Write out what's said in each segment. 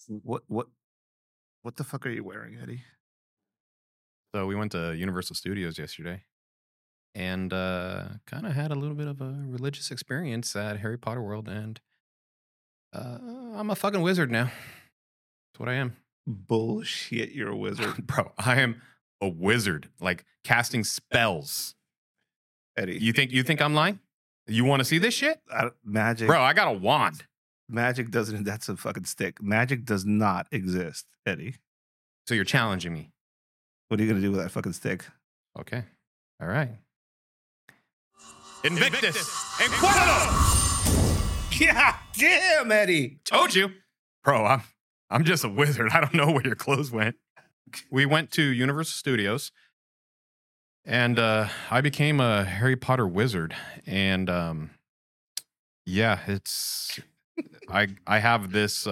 What what the fuck are you wearing, Eddie? So we went to Universal Studios yesterday and kind of had a little bit of a religious experience at Harry Potter World. And I'm a fucking wizard now. That's what I am. Bullshit, you're a wizard, Bro, I am a wizard, like casting spells. Eddie. You think I'm lying? You want to see this shit? Magic, Bro, I got a wand. magic doesn't. That's a fucking stick. Magic does not exist, Eddie. So you're challenging me. What are you gonna do with that fucking stick? Okay. All right. Invictus Inquisitor! Yeah, damn, Eddie. Told you. Bro, I'm just a wizard. I don't know where your clothes went. We went to Universal Studios and I became a Harry Potter wizard. And yeah, it's I have this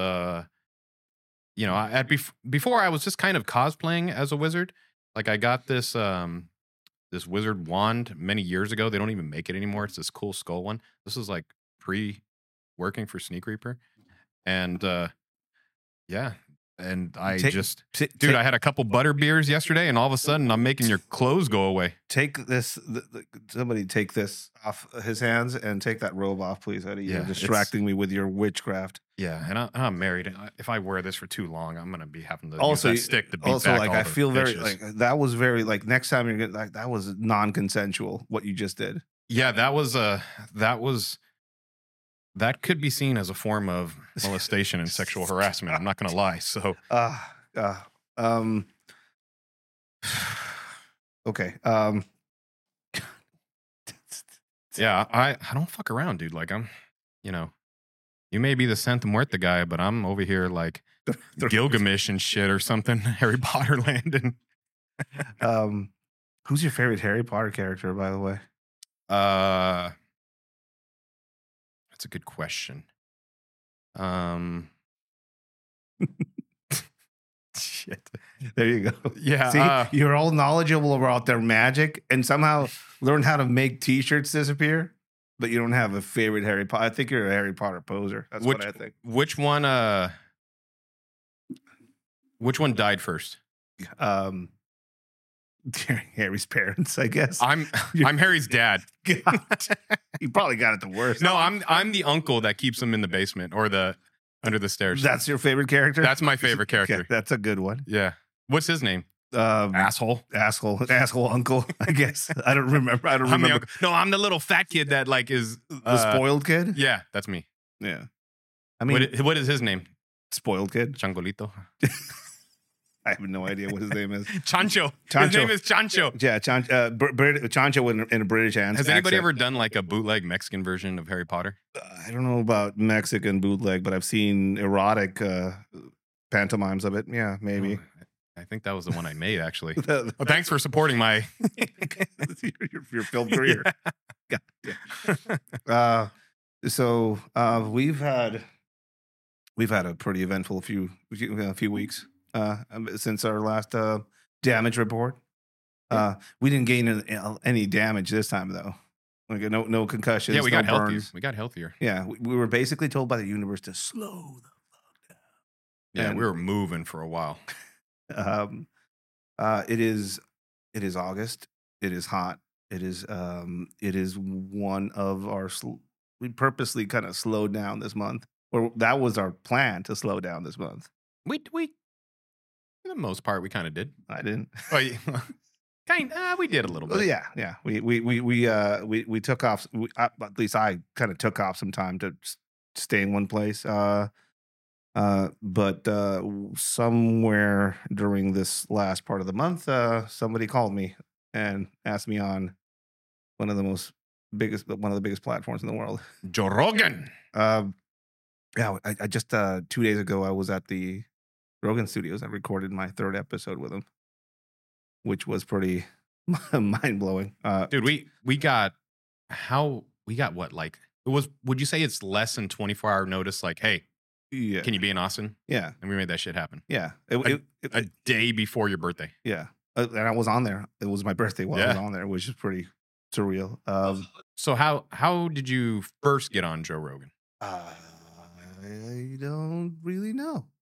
before I was just kind of cosplaying as a wizard. Like I got this this wizard wand many years ago. They don't even make it anymore. It's this cool skull one. This is like pre working for Sneak Reaper. And yeah. And I dude, I had a couple butter beers yesterday, and all of a sudden I'm making your clothes go away. Take this. Somebody take this off his hands and take that robe off, please, Eddie. You're Yeah, distracting me with your witchcraft. Yeah, and I'm married. And if I wear this for too long, I'm gonna be having to Also, use that stick to beat Also, back like all I the feel very bitches. like that was very like next time you're gonna like that was non-consensual what you just did. Yeah, that could be seen as a form of molestation and sexual harassment. I'm not gonna lie. So Um. Okay. yeah, I don't fuck around, dude. Like you may be the Santa Muerta guy, but I'm over here like Gilgamesh and shit or something. Harry Potter land and Who's your favorite Harry Potter character, by the way? that's a good question. Shit. There you go. Yeah. See, you're all knowledgeable about their magic and somehow learn how to make T-shirts disappear, but you don't have a favorite Harry Potter. I think you're a Harry Potter poser. That's what I think. Which one died first? Harry's parents, I guess. I'm Harry's dad. God. You probably got it the worst. No, I'm the uncle that keeps him in the basement or the under the stairs. That's your favorite character? That's my favorite character. Okay, that's a good one. Yeah. What's his name? Asshole uncle, I guess. I don't remember. I'm the uncle. No, I'm the little fat kid that like is the spoiled kid. Yeah, that's me. Yeah. I mean, what is his name? Spoiled kid. Changolito. I have no idea what his name is. Chancho. His name is Chancho. Yeah, Chancho in a British accent. Has anybody ever done like a bootleg Mexican version of Harry Potter? I don't know about Mexican bootleg, but I've seen erotic pantomimes of it. Yeah, maybe. Oh, I think that was the one I made, actually. Well, thanks for supporting my your film career. Yeah. So we've had a pretty eventful few weeks since our last damage report. We didn't gain any damage this time though. Like no concussions. Yeah, we got healthier. burns. We got healthier. Yeah, we were basically told by the universe to slow the fuck down. Yeah, And- we were moving for a while. It is August. It is hot. It is one of our. We purposely kind of slowed down this month, or that was our plan to slow down this month. We for the most part we kind of did. I didn't. Oh, yeah. We did a little bit. Well, yeah. We took off. At least I kind of took off some time to stay in one place. But somewhere during this last part of the month, somebody called me and asked me on one of the biggest platforms in the world, Joe Rogan. Yeah, I just 2 days ago I was at the Rogan Studios. I recorded my third episode with him, which was pretty mind blowing. Dude, we got what, like it was, would you say it's less than 24-hour notice? Like, hey, yeah, can you be in Austin? Yeah, and we made that shit happen. Yeah, a day before your birthday. Yeah, and I was on there. It was my birthday while I was on there, which is pretty surreal. So how did you first get on Joe Rogan? I don't really know.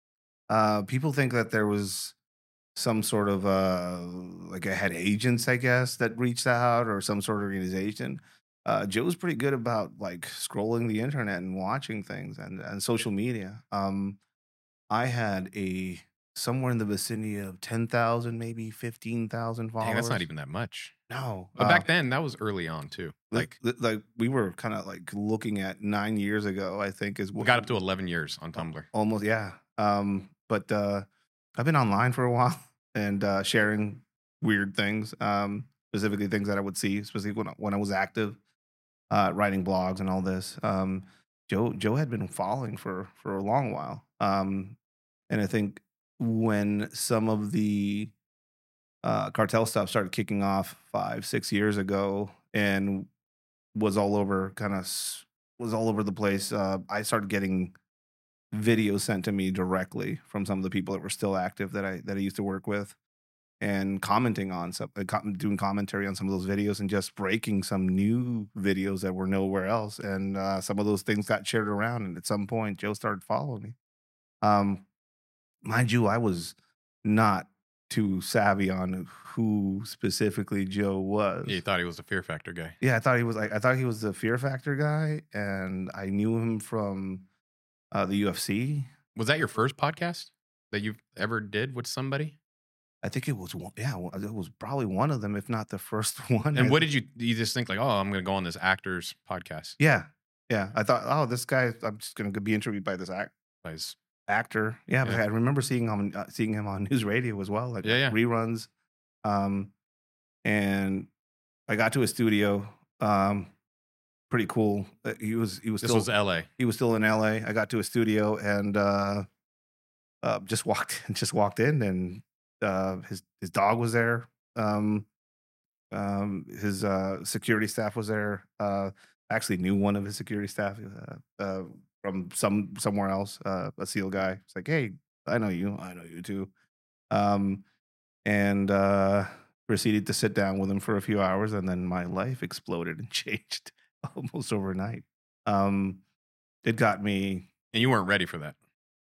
People think that there was some sort of like I had agents, I guess, that reached out or some sort of organization. Joe's pretty good about like scrolling the internet and watching things and social media. I had a somewhere in the vicinity of 10,000, maybe 15,000 Dang, that's not followers. even that much. No, But back then, that was early on too. Like like we were kind of like looking at 9 years ago, I think is we what got up to 11 years on uh, Tumblr. almost, yeah. But I've been online for a while and sharing weird things, specifically things that I would see, specifically when I was active, writing blogs and all this. Joe had been following for a long while, and I think when some of the cartel stuff started kicking off 5 6 years ago and was all over was all over the place. I started getting videos sent to me directly from some of the people that were still active that I used to work with, and commenting on some, doing commentary on some of those videos, and just breaking some new videos that were nowhere else. And some of those things got shared around, and at some point, Joe started following me. Um, Mind you, I was not too savvy on who specifically Joe Yeah, you was. thought he was a Fear Factor guy. Yeah, I thought he was the Fear Factor guy, and I knew him from the UFC. Was that your first podcast that you ever did with somebody? I think it was one, yeah, it was probably one of them, if not the first one. And what did you just think like, oh, I'm going to go on this actor's podcast? Yeah, yeah. I thought, oh, this guy, I'm just gonna be interviewed by this Guys, actor. Yeah, but yeah, I remember seeing him on news radio as well, like yeah. reruns. Um, and I got to his studio. Um, Pretty cool. He was This still was L.A. he was still in LA. I got to his studio and just walked in, and his dog was there. Um, his security staff was there. I actually knew one of his security staff from somewhere else, a SEAL guy. It's like, hey, I know you. I know you too. Um, and proceeded to sit down with him for a few hours, and then my life exploded and changed almost overnight. Um, it got me. And you weren't ready for that.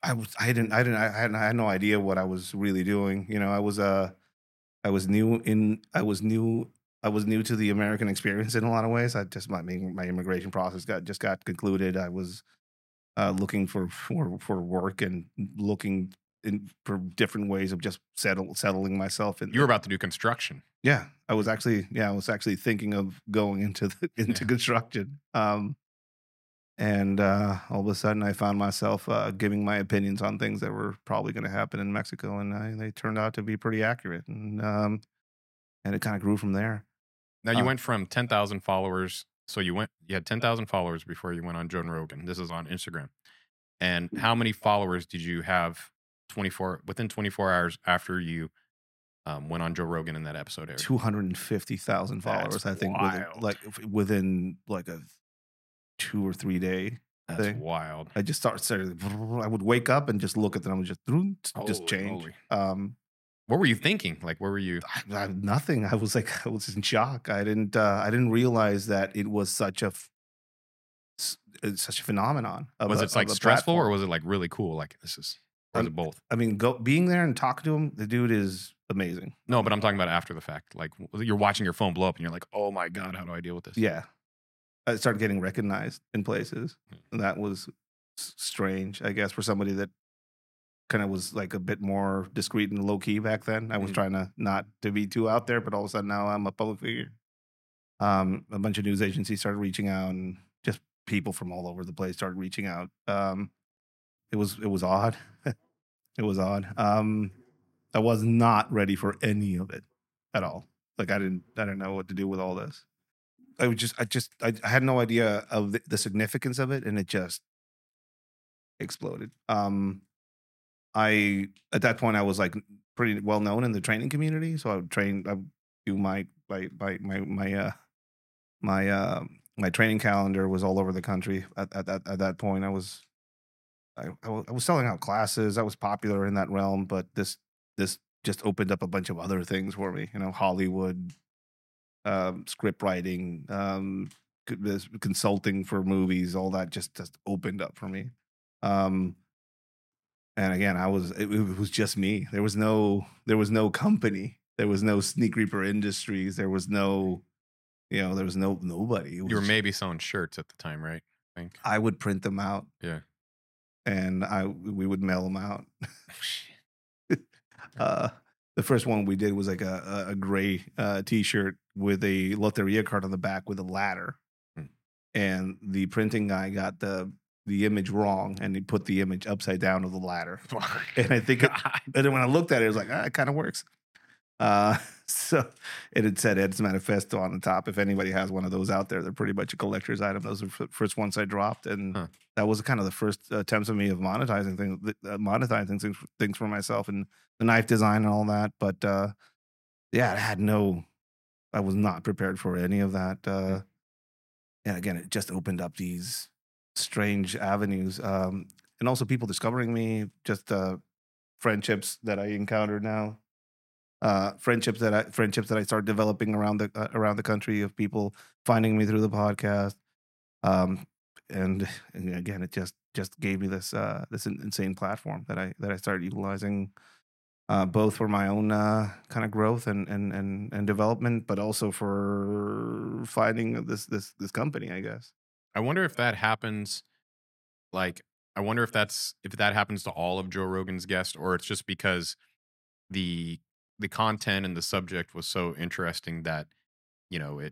I had no idea what I was really doing. You know, I was new in, I was new to the American experience in a lot of ways. I just my immigration process got concluded. I was looking for work and looking for different ways of just settling myself in. You were about to do construction. Yeah, I was actually thinking of going into Yeah. construction. And all of a sudden, I found myself giving my opinions on things that were probably going to happen in Mexico, and they turned out to be pretty accurate. And it kind of grew from there. Now you Uh, went from 10,000 followers. So you had 10,000 followers before you went on Joe Rogan. This is on Instagram. And how many followers did you have within 24 hours after you went on Joe Rogan in that episode aired? 250,000 followers, I think, wild. within like a 2 or 3 day That's thing. wild. I just started. I would wake up and just look at them and just Holy change. moly. What were you thinking? Like, where were you? Nothing. I was like, I was in shock. I didn't realize that it was it's such a phenomenon. Was it like of a stressful or platform. was it like really cool? Like, or is it Um, both? I mean, being there and talking to him, the dude is amazing. No, but I'm talking about after the fact. Like, you're watching your phone blow up and you're like, oh my God, how do I deal with this? Yeah, I started getting recognized in places, Hmm. and that was strange, I guess, for somebody that kind of was like a bit more discreet and low key back then. I was Mhm. trying to not to be too out there, but all of a sudden now I'm a public figure. A bunch of news agencies started reaching out, and just people from all over the place started reaching out. It was odd. It was odd. I was not ready for any of it at all. Like I didn't know what to do with all this. I had no idea of the significance of it, and it just exploded. I At that point I was like pretty well known in the training community, so I would do my training calendar was all over the country at that point. I was selling out classes. I was popular in that realm, but this just opened up a bunch of other things for me. You know, Hollywood, script writing, this consulting for movies, all that just opened up for me. Um, And again, it was just me. There was no company. There was no Sneak Reaper Industries. There was no, there was nobody. It You were was maybe selling shirts at the time, right? I think. I would print them out Yeah. and we would mail them out. Shit. Uh, the first one we did was like a gray T-shirt with a Loteria card on the back with a ladder, Hmm. and the printing guy got the image wrong, and he put the image upside down of the ladder. And I think, and then when I looked at it, it was like, it kind of works. So it had said Ed's Manifesto on the top. If anybody has one of those out there, they're pretty much a collector's item. Those are the first ones I dropped, and that was kind of the first attempts of me of monetizing things for myself, and the knife design and all that. But yeah, I was not prepared for any of that. And again, it just opened up these strange avenues, and also people discovering me, just friendships that I encountered now. Friendships that I started developing around the country, of people finding me through the podcast, and again, it just gave me this insane platform that I started utilizing, both for my own kind of growth and development, but also for finding this company, I guess. I wonder if that happens. Like, I wonder if that happens to all of Joe Rogan's guests, or it's just because the content and the subject was so interesting that it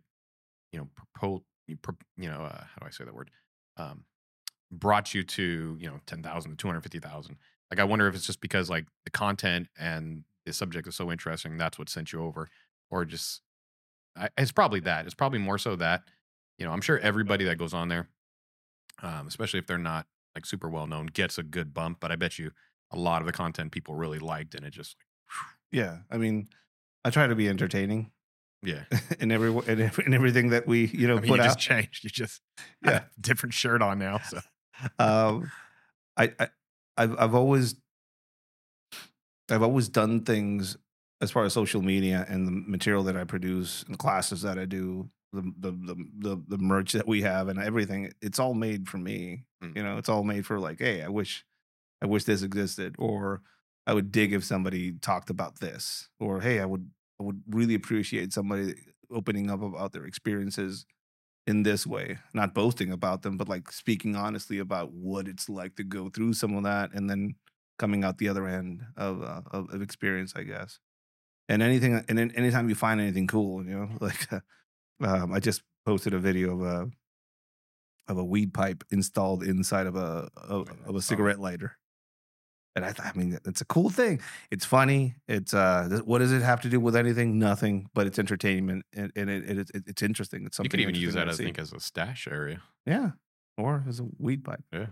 how do I say that word, um, brought you to 10,000 to 250,000. Like, I wonder if it's just because like the content and the subject is so interesting, that's what sent you over, or just it's probably that. It's probably more so that I'm sure everybody that goes on there, especially if they're not like super well known, gets a good bump. But I bet you a lot of the content people really liked, and it just Yeah, I mean, I try to be entertaining yeah. in everything that we I mean, put you just out. changed. You just Yeah. had a different shirt on now. So um, I I've always done things as far as social media and the material that I produce and classes that I do, the merch that we have and everything. It's all made for me. Mm. It's all made for like, hey, I wish this existed, or I would dig if somebody talked about this, or hey, I would really appreciate somebody opening up about their experiences in this way, not boasting about them, but like speaking honestly about what it's like to go through some of that, and then coming out the other end of experience, I guess. And anytime you find anything cool, like I just posted a video of a weed pipe installed inside of a cigarette lighter. And I mean, it's a cool thing. It's funny. It's what does it have to do with anything? Nothing. But it's entertainment, and it's interesting. It's you could something even use interesting that, to I see. think, as a stash area. Yeah, or as a weed pipe. Yeah.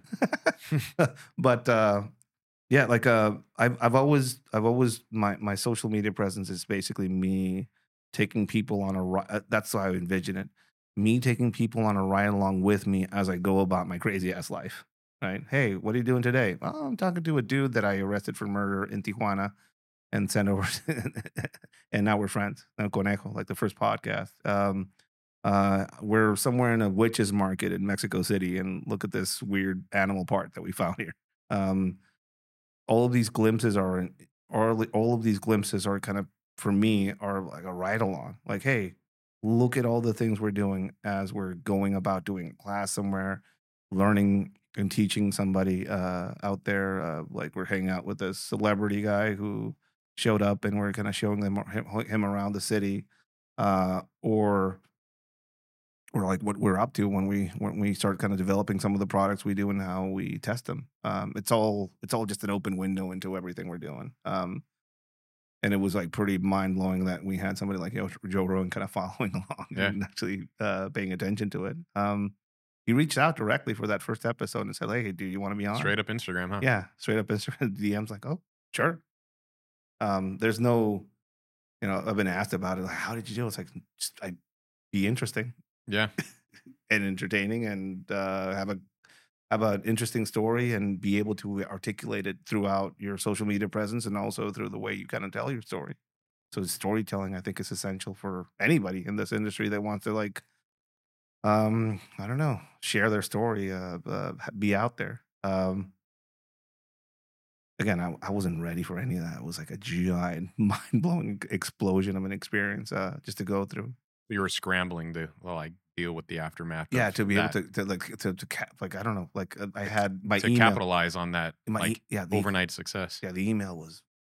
But yeah, like I've always my social media presence is basically me taking people on a ride. That's how I envision it. Me taking people on a ride along with me as I go about my crazy ass life. Right? Hey, what are you doing today? Oh, I'm talking to a dude that I arrested for murder in Tijuana and sent over, and now we're friends. Now Conejo, like the first podcast. We're somewhere in a witches market in Mexico City, and look at this weird animal part that we found here. Um, all of these glimpses all of these glimpses are kind of, for me, are like a ride along. Like, hey, look at all the things we're doing as we're going about doing a class somewhere, learning and teaching somebody out there. Like, we're hanging out with a celebrity guy who showed up, and we're kind of showing him around the city, or like what we're up to when we start kind of developing some of the products we do and how we test them. It's all just an open window into everything we're doing. And it was like pretty mind blowing that we had somebody like Joe Rogan kind of following along Yeah. and actually paying attention to it. He reached out directly for that first episode and said, "Hey, do you want to be on?" Straight up Instagram, huh? Yeah, straight up Instagram DMs, like, "Oh, sure." There's no, I've been asked about it, like, "How did you do it?" It's like, just be interesting Yeah. and entertaining, and have an interesting story, and be able to articulate it throughout your social media presence, and also through the way you kind of tell your story. So storytelling, I think, is essential for anybody in this industry that wants to, like, I don't know, share their story, be out there. again, I wasn't ready for any of that. It was like a giant, mind blowing explosion of an experience just to go through. You were scrambling to like deal with the aftermath Yeah, of to be able that to cap, like I don't know, like I to, had my to email, capitalize on that like yeah, overnight success. the email was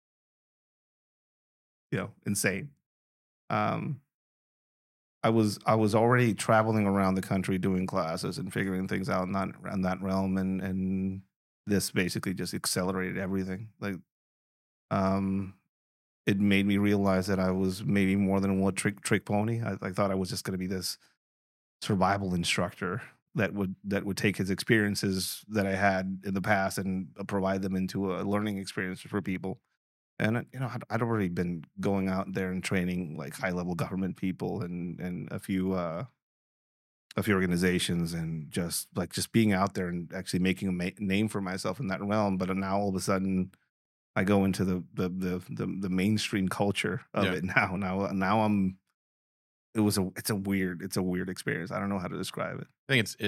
insane. Um, I was already traveling around the country doing classes and figuring things out in that realm, and this basically just accelerated everything. Like, um, it made me realize that I was maybe more than one trick pony. I thought I was just going to be this survival instructor that would take his experiences that I had in the past and provide them into a learning experience for people. And I'd already been going out there and training like high level government people and a few organizations, and just being out there and actually making a name for myself in that realm. But now all of a sudden, I go into the mainstream culture of Yeah. it now. Now it's a weird experience. I don't know how to describe it. I think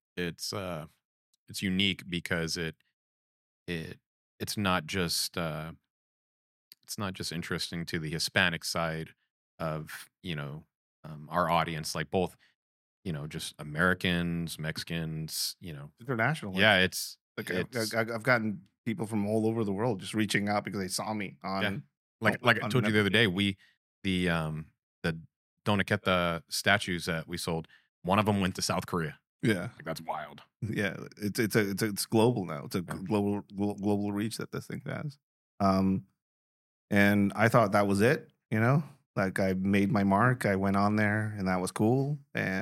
it's unique because it it's not just interesting to the Hispanic side of our audience, like both just Americans, Mexicans, International. yeah, it's Like it's I've gotten people from all over the world just reaching out because they saw me yeah, on like I on told you the other Netflix. day, the Dona statues that we sold, one of them went to South Korea. Yeah, Like that's wild. yeah. It's global now. It's a Yeah. global reach that this thing has. Um, and I thought that was it. Like I made my mark. I went on there, and that was cool.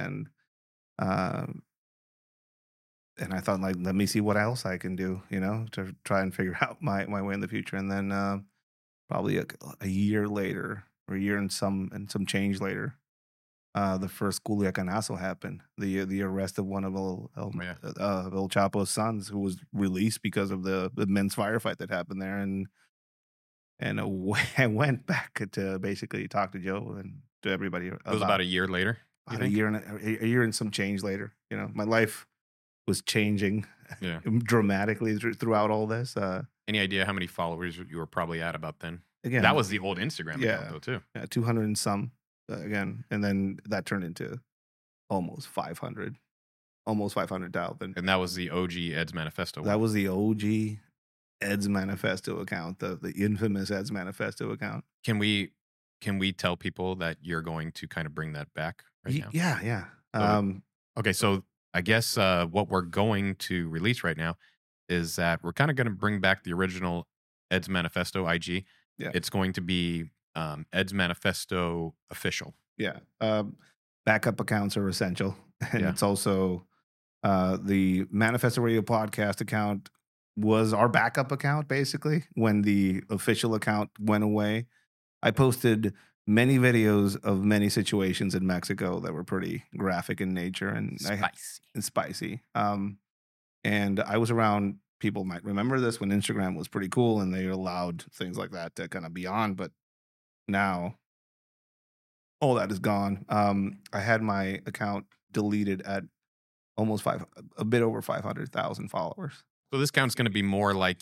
Um, and I thought, like, let me see what else I can do. To try and figure out my way in the future. And then probably a year later, or a year and some change later, the first Culiacanazo happened. The arrest of one of Yeah. El Chapo's sons, who was released because of the men's firefight that happened there, and I went back to basically talk to Joe and to everybody It was about a year later, you about think? a year and some change later. My life was changing Yeah. dramatically throughout all this. Any idea how many followers you were probably at about then? Again, That was the old Instagram account yeah, though too. 200 and some again, and then that turned into almost 500, almost 500,000. And that was the OG Ed's Manifesto That one. was the OG Ed's Manifesto account, the infamous Ed's Manifesto account. Can we tell people that you're going to kind of bring that back right now? Yeah. So, okay, so I guess what we're going to release right now is that we're kind of going to bring back the original Ed's Manifesto IG. Yeah. It's going to be Ed's Manifesto official. Yeah. Backup accounts are essential. And Yeah. it's also the Manifesto Radio podcast account was our backup account, basically, when the official account went away. I posted many videos of many situations in Mexico that were pretty graphic in nature and spicy. And I was around, people might remember this, when Instagram was pretty cool and they allowed things like that to kind of be on. But now all that is gone. I had my account deleted at a bit over 500,000 followers. So this account's going to be more like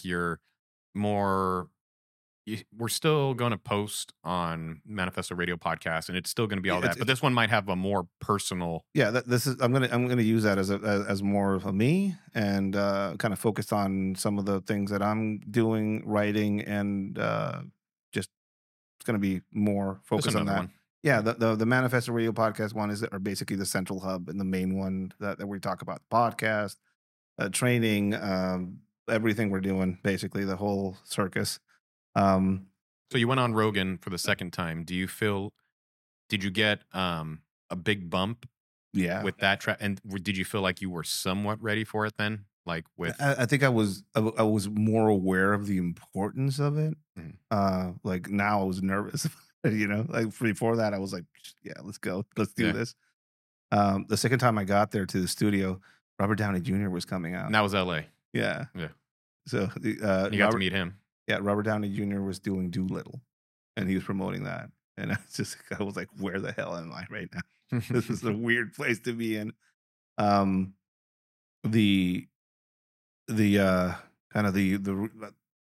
we're still going to post on Manifesto Radio podcast, and it's still going to be all that. But this one might have a more personal. Yeah, this is. I'm gonna use that as more of a me, and kind of focused on some of the things that I'm doing, writing, and just it's gonna be more focused on that. One. Yeah, the Manifesto Radio podcast one are basically the central hub, and the main one that we talk about the podcast, training, everything we're doing, basically the whole circus. So you went on Rogan for the second time. Did you get a big bump? Yeah. With that track, and did you feel like you were somewhat ready for it then? Like with, I think I was more aware of the importance of it. Like now I was nervous. Like before that I was like, yeah, let's go, let's do this. The second time I got there to the studio, Robert Downey Jr. was coming out. And that was LA. Yeah. So you got to meet him. Yeah, Robert Downey Jr. was doing Doolittle, and he was promoting that. And I was like, where the hell am I right now? This is a weird place to be in. The kind of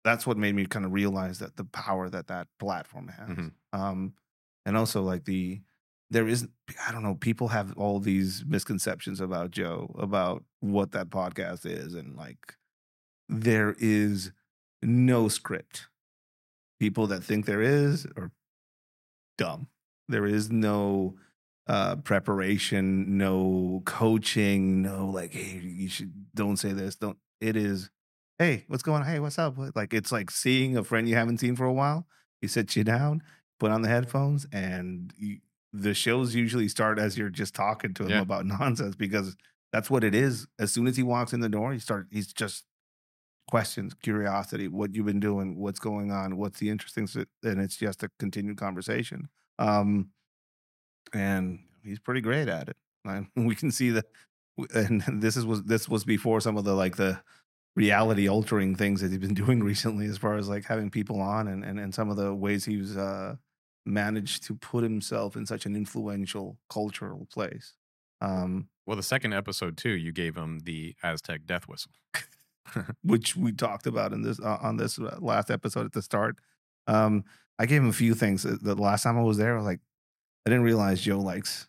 that's what made me kind of realize that the power that that platform has. Mhm. And also like there is, I don't know, people have all these misconceptions about Joe, about what that podcast is, and like there is no script. People that think there is are dumb. There is no preparation, no coaching, no like, hey, you should don't say this, don't. It is, hey, what's going on? Hey, what's up? Like it's like seeing a friend you haven't seen for a while. He sits you down, put on the headphones, and the shows usually start as you're just talking to him Yeah. about nonsense because that's what it is. As soon as he walks in the door, he's just questions, curiosity, what you've been doing, what's going on, what's the interesting, and it's just a continued conversation. Um, and he's pretty great at it. And we can see that, and this was before some of the like the reality altering things that he's been doing recently, as far as like having people on and some of the ways he's managed to put himself in such an influential cultural place. Well, the second episode too, you gave him the Aztec death whistle. Which we talked about in this on this last episode at the start. I gave him a few things. The last time I was there, I was like, I didn't realize Joe likes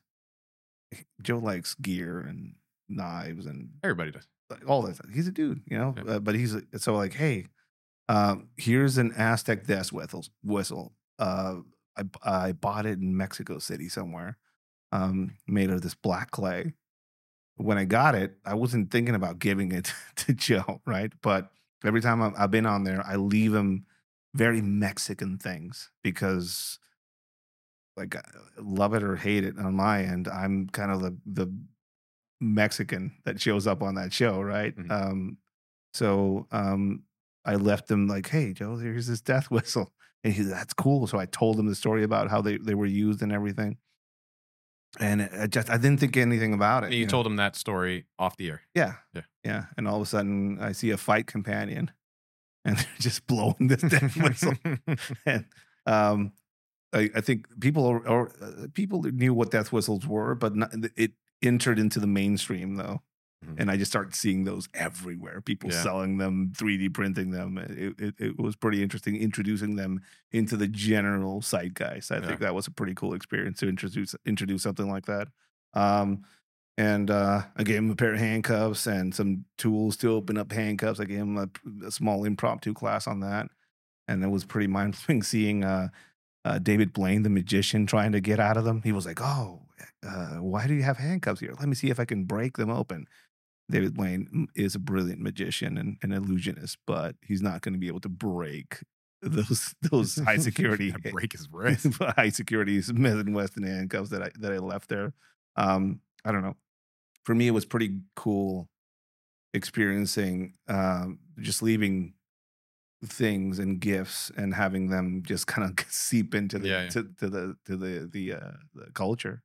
gear and knives and Everybody does. like, all that stuff. He's a dude, you know. Yeah. But he's so like, hey, here's an Aztec death whistle. I bought it in Mexico City somewhere. Made of this black clay. When I got it, I wasn't thinking about giving it to Joe, right? But every time I've been on there, I leave him very Mexican things because, like, love it or hate it on my end, I'm kind of the Mexican that shows up on that show, right? Mhm. So I left him like, hey, Joe, here's this death whistle. And that's cool. So I told him the story about how they were used and everything. And I didn't think anything about it. You told him that story off the air. Yeah. Yeah. Yeah. And all of a sudden I see a fight companion and they're just blowing this death whistle. And I think people knew what death whistles were, but it entered into the mainstream though. Mhm. And I just started seeing those everywhere. People Yeah. selling them, 3D printing them. It was pretty interesting introducing them into the general zeitgeist. I think that was a pretty cool experience to introduce something like that. And I gave him a pair of handcuffs and some tools to open up handcuffs. I gave him a small impromptu class on that. And it was pretty mind blowing seeing David Blaine, the magician, trying to get out of them. He was like, "Oh, why do you have handcuffs here? Let me see if I can break them open." David Blaine is a brilliant magician and an illusionist, but he's not going to be able to break those high security break his wrist. high security Smith and Wesson handcuffs that I left there. I don't know. For me, it was pretty cool experiencing just leaving things and gifts and having them just kind of seep into the to the culture.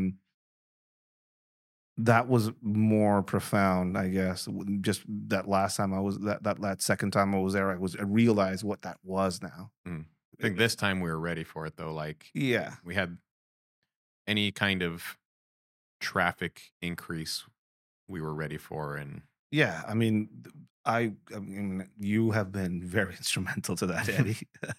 That was more profound, I guess. Just that last time I was that second time I was there, I realized what that was now. I think this time we were ready for it though. Like, Yeah, we had any kind of traffic increase we were ready for, and yeah. I mean, I mean, you have been very instrumental to that, Eddie.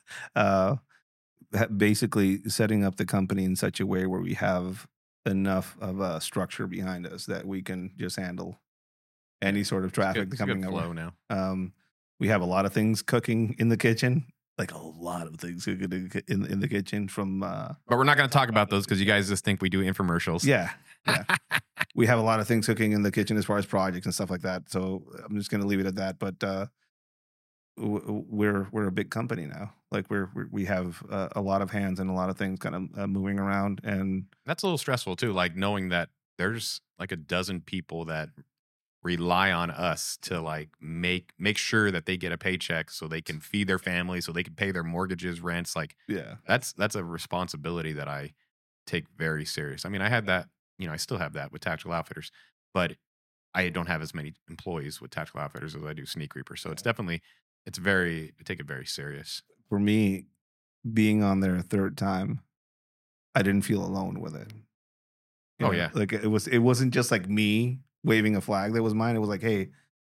Basically, setting up the company in such a way where we have enough of a structure behind us that we can just handle any sort of traffic it's coming good our flow way. now. We have a lot of things cooking in the kitchen, like a lot of things cooking in the kitchen from. But we're not going to talk about those because you guys just think we do infomercials. Yeah. We have a lot of things cooking in the kitchen as far as projects and stuff like that. So I'm just going to leave it at that. But we're a big company now. Like we have a lot of hands and a lot of things kind of moving around, and That's a little stressful too. Like knowing that there's like a dozen people that rely on us to like make sure that they get a paycheck so they can feed their family, so they can pay their mortgages, rents. Like yeah, that's a responsibility that I take very serious. I mean, I had that, I still have that with Tactical Outfitters, but I don't have as many employees with Tactical Outfitters as I do Sneak Reaper. So it's definitely, I take it very serious. For me, being on there a third time, I didn't feel alone with it. Yeah. Like it wasn't just like me waving a flag that was mine. It was like, hey,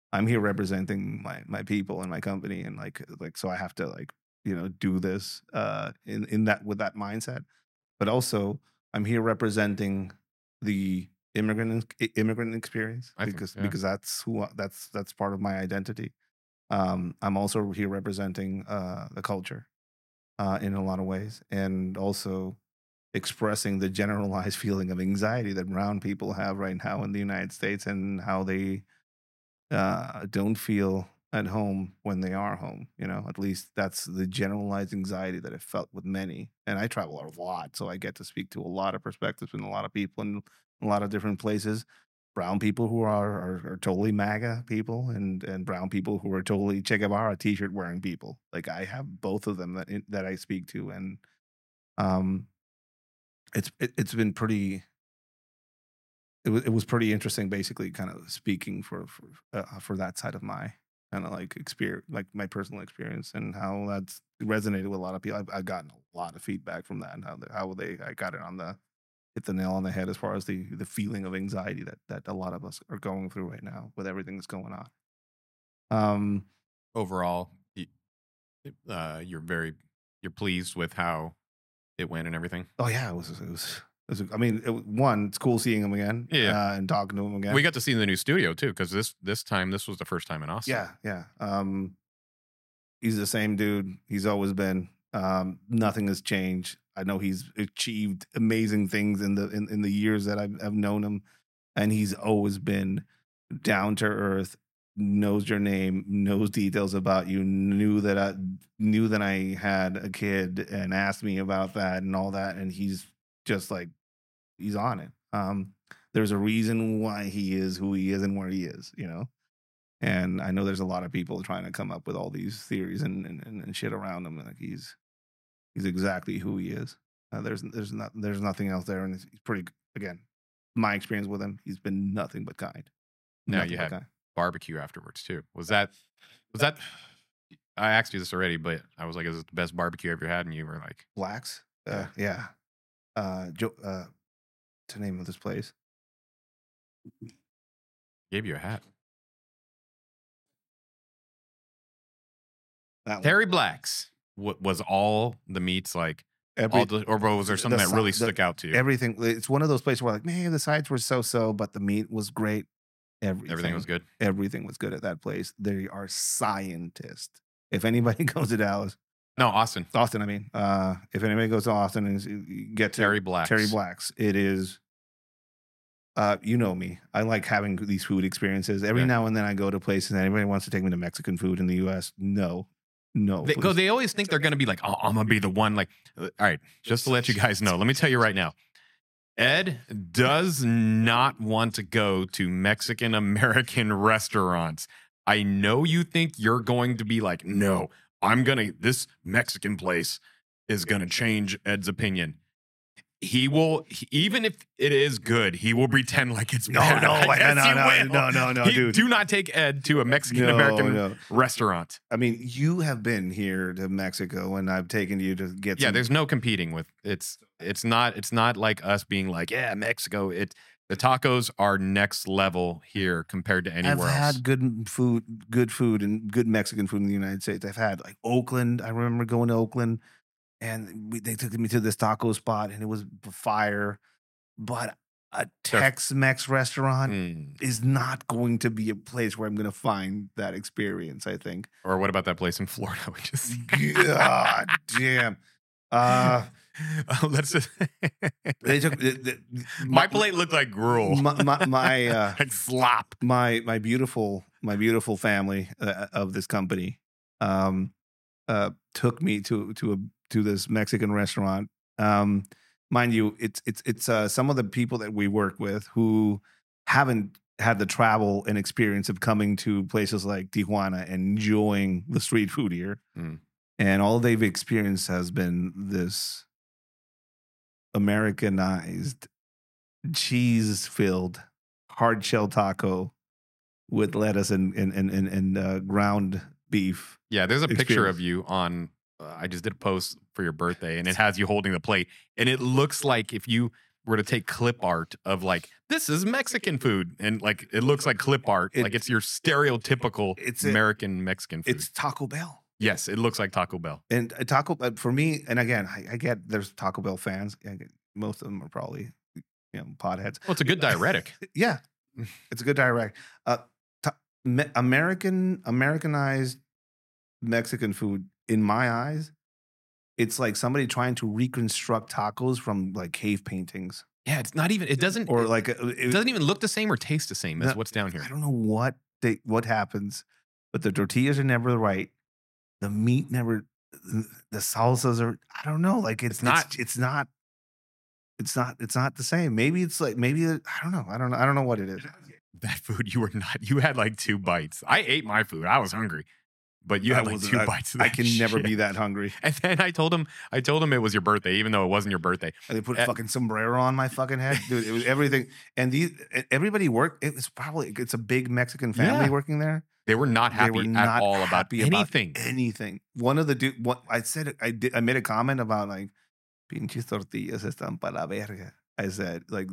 I'm here representing my people and my company, and so I have to do this in that with that mindset. But also, I'm here representing the immigrant experience I think, yeah. because that's part of my identity. I'm also here representing the culture in a lot of ways, and also expressing the generalized feeling of anxiety that brown people have right now in the United States, and how they don't feel at home when they are home. At least that's the generalized anxiety that I felt with many. And I travel a lot, so I get to speak to a lot of perspectives and a lot of people in a lot of different places. Brown people who are totally MAGA people, and brown people who are totally Che Guevara T-shirt wearing people. Like, I have both of them that I speak to, and um, it's been pretty. It was pretty interesting, basically, kind of speaking for that side of my kind of experience, like my personal experience, and how that's resonated with a lot of people. I've gotten a lot of feedback from that, and I got it hit the nail on the head as far as the feeling of anxiety that a lot of us are going through right now with everything that's going on. Overall, you're pleased with how it went and everything. Oh yeah, it was. I mean, one, it's cool seeing him again, and talking to him again. We got to see the new studio too, because this time this was the first time in Austin. Yeah. He's the same dude he's always been. Nothing has changed. I know he's achieved amazing things in the years that I've known him, and he's always been down to earth. Knows your name, knows details about you. Knew that I had a kid, and asked me about that and all that, and he's just he's on it. There's a reason why he is who he is and where he is, And I know there's a lot of people trying to come up with all these theories and shit around him. Like, he's exactly who he is. There's nothing else there, and he's pretty. Again, my experience with him, he's been nothing but kind. Now you had barbecue afterwards too. Was that? I asked you this already, but I was like, "Is it the best barbecue I've ever had?" And you were like, "Blacks." Yeah. What's the name of this place? Gave you a hat. Terry Black's. What was all the meats like? Or was there something that really stuck out to you? Everything. It's one of those places where man, the sides were so, but the meat was great. Everything was good. Everything was good at that place. They are scientists. If anybody goes to Dallas. No, Austin. I mean, if anybody goes to Austin and get to Terry Black's, it is. You know me. I like having these food experiences. Every now and then I go to places, and anybody wants to take me to Mexican food in the U.S. No. They always think they're going to be like, oh, I'm going to be the one. Like, all right, just to let you guys know, let me tell you right now. Ed does not want to go to Mexican American restaurants. I know you think you're going to be like, no, this Mexican place is going to change Ed's opinion. He will, even if it is good, he will pretend like it's bad. No, dude. Do not take Ed to a Mexican American restaurant. I mean, you have been here to Mexico, and I've taken you to get. Yeah, there's no competing with it's not like us being like, yeah, Mexico. The tacos are next level here compared to anywhere else. I've had good food and good Mexican food in the United States. I've had Oakland. I remember going to Oakland. And they took me to this taco spot, and it was fire. But a Tex-Mex restaurant is not going to be a place where I'm going to find that experience, I think. Or what about that place in Florida? God damn. Let's just. They took my plate looked like gruel. My like slop. My beautiful family of this company took me to this Mexican restaurant. Mind you, it's some of the people that we work with who haven't had the travel and experience of coming to places like Tijuana and enjoying the street food here. And all they've experienced has been this Americanized, cheese-filled hard shell taco with lettuce and ground beef. Yeah, there's a picture of you on. I just did a post for your birthday, and it has you holding the plate, and it looks like if you were to take clip art of like this is Mexican food. And like, it looks like clip art. Like it's your stereotypical American Mexican food. It's Taco Bell. Yes, it looks like Taco Bell. And for me, and again, I get there's Taco Bell fans. Most of them are probably, potheads. Well, it's a good diuretic. Yeah, it's a good diuretic. Americanized Mexican food, in my eyes, it's like somebody trying to reconstruct tacos from like cave paintings. Yeah, it's not even. It doesn't. Or it doesn't even look the same or taste the same as what's down here. I don't know what happens, but the tortillas are never right. The meat never. The salsas are. I don't know. Like it's not the same. Maybe it's like I don't know. I don't know what it is. That food, you were not. You had like 2 bites. I ate my food. I was hungry, but you had like 2 bites. Of that I can never be that hungry. And then I told him it was your birthday, even though it wasn't your birthday. And they put a fucking sombrero on my fucking head, dude. It was everything. And everybody worked. It's a big Mexican family working there. They were not happy at all about anything. Anything. One of the I said it. I made a comment about like pinches tortillas están para la verga. I said like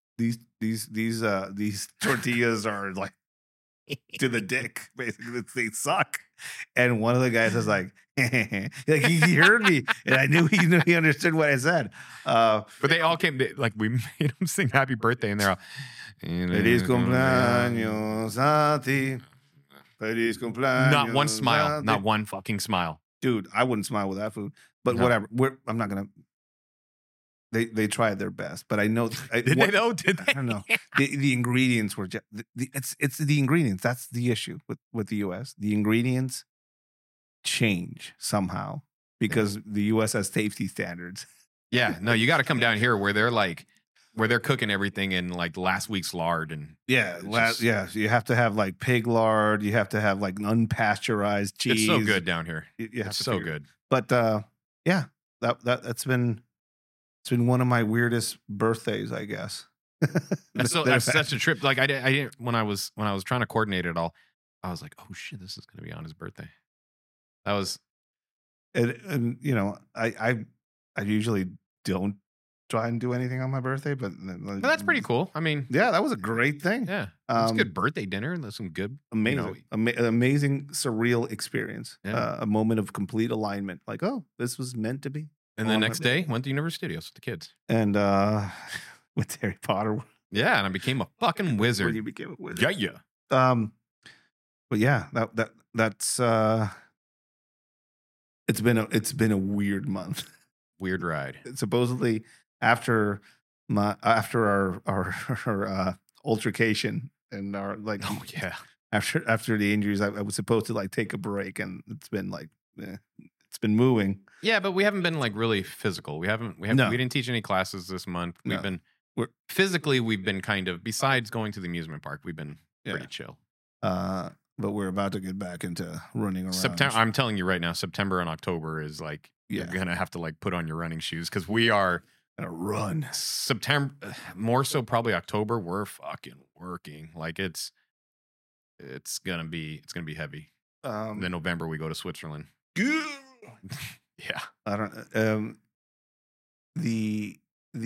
these tortillas are like to the dick. Basically, they suck. And one of the guys was like, like he heard me, and I knew he understood what I said. But they all came. Like we made them sing "Happy Birthday," and they're all "Feliz cumpleaños a ti." Feliz cumpleaños. Not one smile. Not one fucking smile. Dude, I wouldn't smile with that food. But whatever. I'm not gonna. They tried their best, but I know. Did they? I don't know. The ingredients were just. It's the ingredients. That's the issue with the U.S. The ingredients change somehow because the U.S. has safety standards. Yeah, no, you got to come down here where they're cooking everything in like last week's lard and you have to have like pig lard. You have to have like unpasteurized cheese. It's so good down here. It's so good. But it's been one of my weirdest birthdays, I guess. That's such a trip. Like I didn't when I was trying to coordinate it all, I was like, oh shit, this is gonna be on his birthday. That was, and I usually don't try and do anything on my birthday, but that's pretty cool. I mean, yeah, that was a great thing. Yeah, it's a good birthday dinner and there's some good, amazing, surreal experience. Yeah. A moment of complete alignment. Like, oh, this was meant to be. And the next day, went to Universal Studios with the kids. And with Harry Potter. Yeah, and I became a fucking wizard. When you became a wizard. Yeah. But yeah, that's it's been a weird month. Weird ride. Supposedly after our altercation and our like after the injuries, I was supposed to like take a break, and it's been like it's been moving. Yeah, but we haven't been like really physical. We didn't teach any classes this month. We've been kind of, besides going to the amusement park, we've been pretty chill. But we're about to get back into running around. September, I'm telling you right now, September and October is like you're gonna have to like put on your running shoes because we are gonna run. September, more so probably October. We're fucking working. Like it's gonna be heavy. Then November we go to Switzerland. Yeah, I don't. The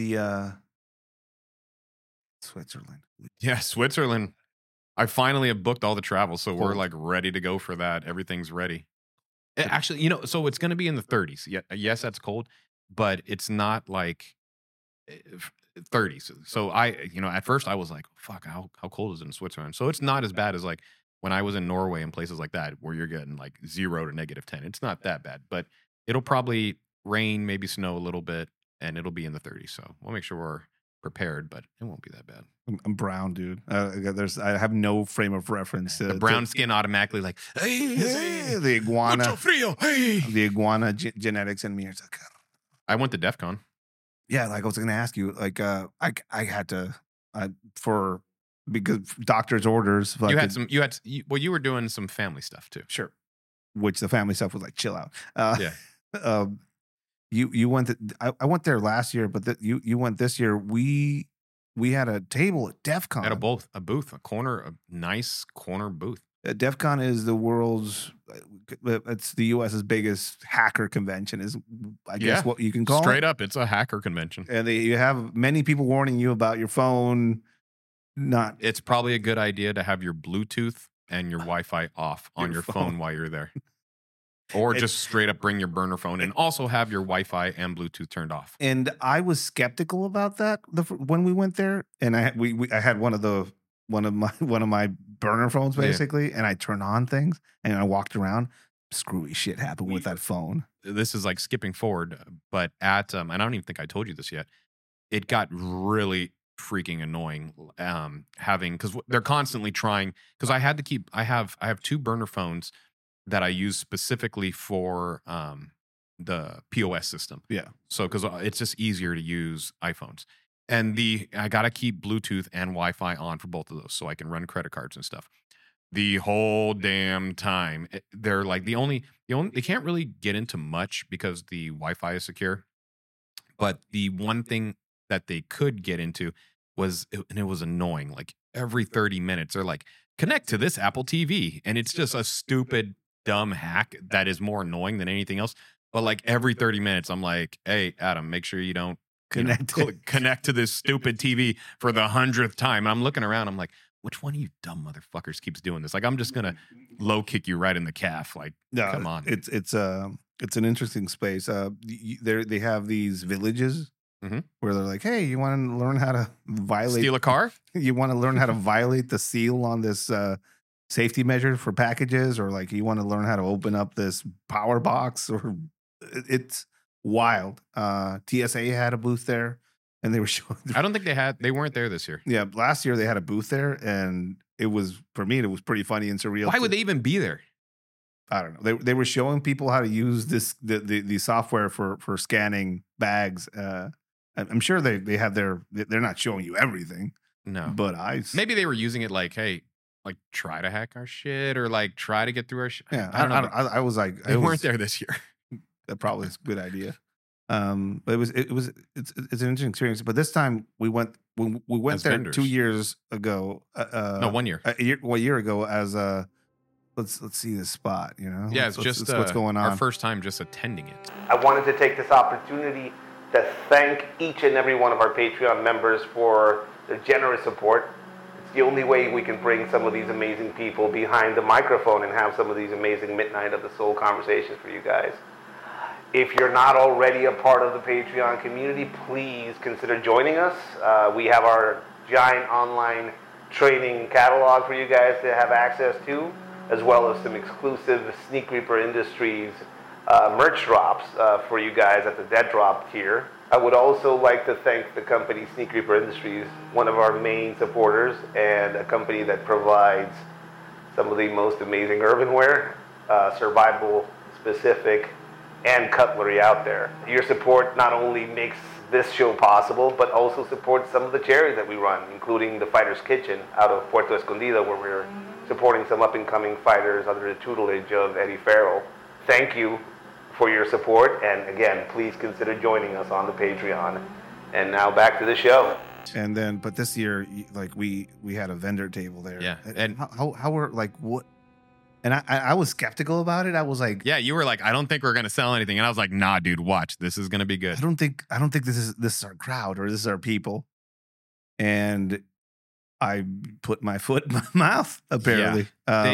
Switzerland. Yeah, Switzerland. I finally have booked all the travel, so we're like ready to go for that. Everything's ready. Actually, so it's going to be in the 30s. Yeah, yes, that's cold, but it's not like 30s. So at first I was like, fuck, how cold is it in Switzerland? So it's not as bad as like when I was in Norway and places like that where you're getting like 0 to -10. It's not that bad, but it'll probably rain, maybe snow a little bit, and it'll be in the 30s. So we'll make sure we're prepared, but it won't be that bad. I'm brown, dude. I have no frame of reference. The brown skin automatically like, hey, the iguana, the iguana genetics in me. Like, I went to DEF CON. Yeah, like I was going to ask you, like I had to because doctor's orders. You were doing some family stuff too. Sure. Which the family stuff was like, chill out. Yeah. You went. I went there last year, but you went this year. We had a table at DEF CON. At a booth, a nice corner booth. DEF CON is the world's. It's the U.S.'s biggest hacker convention. Is I guess what you can call straight up. It's a hacker convention, and you have many people warning you about your phone not It's probably a good idea to have your Bluetooth and your Wi-Fi off on Your your phone. phone while you're there. Or It- just straight up bring your burner phone and also have your Wi-Fi and Bluetooth turned off. And I was skeptical about that when we went there, and I had one of my burner phones Yeah. basically, and I turned on things and I walked around. Screwy shit happened with that phone. This is like skipping forward, but at and I don't even think I told you this yet. It got really freaking annoying having, because they're constantly trying, because I have two burner phones that I use specifically for the POS system. Yeah. So because it's just easier to use iPhones. And I gotta keep Bluetooth and Wi-Fi on for both of those so I can run credit cards and stuff. The whole damn time, they're like the only they can't really get into much because the Wi-Fi is secure. But the one thing that they could get into and it was annoying. Like every 30 minutes, they're like, connect to this Apple TV, and it's just a stupid, dumb hack that is more annoying than anything else. But like every 30 minutes, I'm like, hey, Adam, make sure you don't connect to this stupid TV for the 100th time. And I'm looking around, I'm like, which one of you dumb motherfuckers keeps doing this? Like, I'm just gonna low kick you right in the calf. Like, No, come on. It's an interesting space. They have these villages where they're like, hey, you want to learn how to violate Steal a car? You want to learn how to violate the seal on this safety measure for packages, or like you want to learn how to open up this power box, or it's wild. TSA had a booth there, and they were showing. I don't think they weren't there this year. Yeah, last year they had a booth there, and it was, for me, it was pretty funny and surreal. Why would they even be there? I don't know. They were showing people how to use the software for scanning bags. I'm sure they have they're not showing you everything. No, but maybe they were using it like, hey, like try to hack our shit or like try to get through our shit. Yeah, I don't know. I was like, they weren't there this year. That probably is a good idea. But it's an interesting experience. But this time we went As there vendors. 2 years ago. No, 1 year. A year ago as let's see this spot. You know, Yeah, it's just what's going on. Our first time just attending it. I wanted to take this opportunity to thank each and every one of our Patreon members for their generous support. It's the only way we can bring some of these amazing people behind the microphone and have some of these amazing Midnight of the Soul conversations for you guys. If you're not already a part of the Patreon community, please consider joining us. We have our giant online training catalog for you guys to have access to, as well as some exclusive Sneak Reaper Industries merch drops for you guys at the Dead Drop tier. I would also like to thank the company Sneak Reaper Industries, one of our main supporters, and a company that provides some of the most amazing urbanware, survival specific, and cutlery out there. Your support not only makes this show possible, but also supports some of the charities that we run, including the Fighter's Kitchen out of Puerto Escondido, where we're supporting some up-and-coming fighters under the tutelage of Eddie Farrell. Thank you for your support, and again, please consider joining us on the Patreon. And now back to the show. And then, but this year, like we had a vendor table there. Yeah, and how were like what? And I was skeptical about it. I was like, yeah, you were like, I don't think we're gonna sell anything, and I was like, nah, dude, watch, this is gonna be good. I don't think this is our crowd or this is our people. And I put my foot in my mouth. Apparently,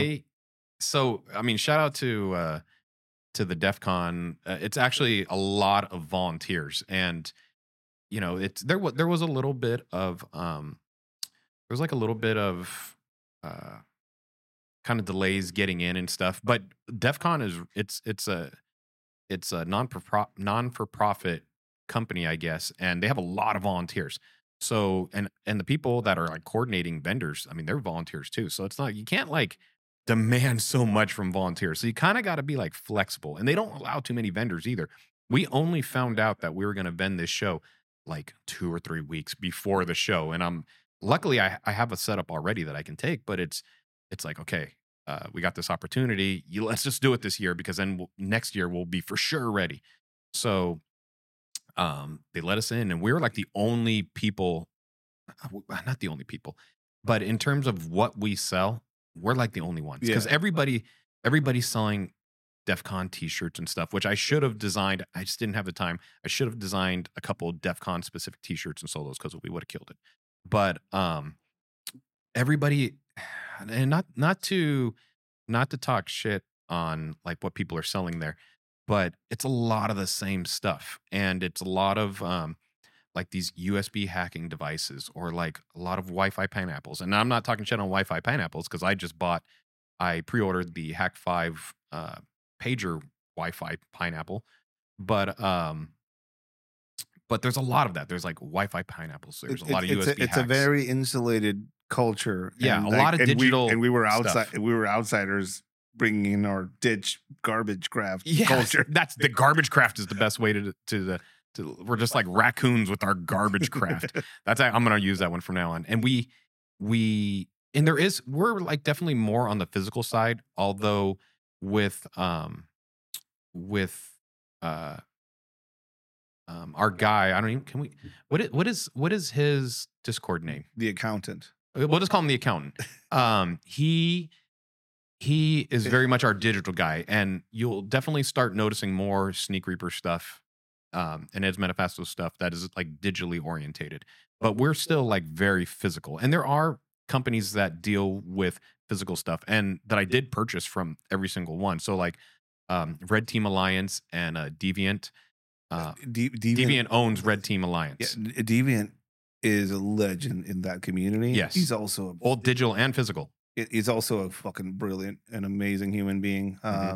So I mean, shout out to the DEF CON. It's actually a lot of volunteers, and you know, there was a little bit of kind of delays getting in and stuff. But DEF CON is it's a non-for-profit company, I guess, and they have a lot of volunteers. So and the people that are like coordinating vendors, I mean, they're volunteers too. So it's not, you can't like demand so much from volunteers. So you kind of got to be like flexible, and they don't allow too many vendors either. We only found out that we were going to vend this show like 2 or 3 weeks before the show, and luckily I have a setup already that I can take. But it's like, okay, we got this opportunity. Let's just do it this year, because then next year we'll be for sure ready. So they let us in, and we were like the only people, not the only people, but in terms of what we sell, we're like the only ones, because everybody's selling DEF CON t-shirts and stuff, which I should have designed. I just didn't have the time. I should have designed a couple DEF CON specific t-shirts and sold those, because we would have killed it. But everybody, and not to talk shit on like what people are selling there, but it's a lot of the same stuff, and it's a lot of like these USB hacking devices, or like a lot of Wi-Fi pineapples. And I'm not talking shit on Wi-Fi pineapples, because I pre-ordered the Hack 5 pager Wi-Fi pineapple, but there's a lot of that. There's like Wi-Fi pineapples. There's a lot of USB hacks. It's a very insulated culture. Yeah, and a lot of digital. And we were outside. stuff. We were outsiders bringing in our ditch garbage craft Yes, culture. that's the garbage craft is the best way to we're just like raccoons with our garbage craft. I'm gonna use that one from now on. And we're like definitely more on the physical side, although with our guy, I don't even what is his Discord name? The accountant. We'll just call him the accountant. He is very much our digital guy, and you'll definitely start noticing more Sneak Reaper stuff and Ed's Manifesto stuff that is like digitally orientated. But we're still like very physical. And there are companies that deal with physical stuff and that I did purchase from every single one. So like Red Team Alliance and Deviant. Deviant owns Red Team Alliance. Yeah, Deviant is a legend in that community. Yes. He's also both digital and physical. He's also a fucking brilliant and amazing human being.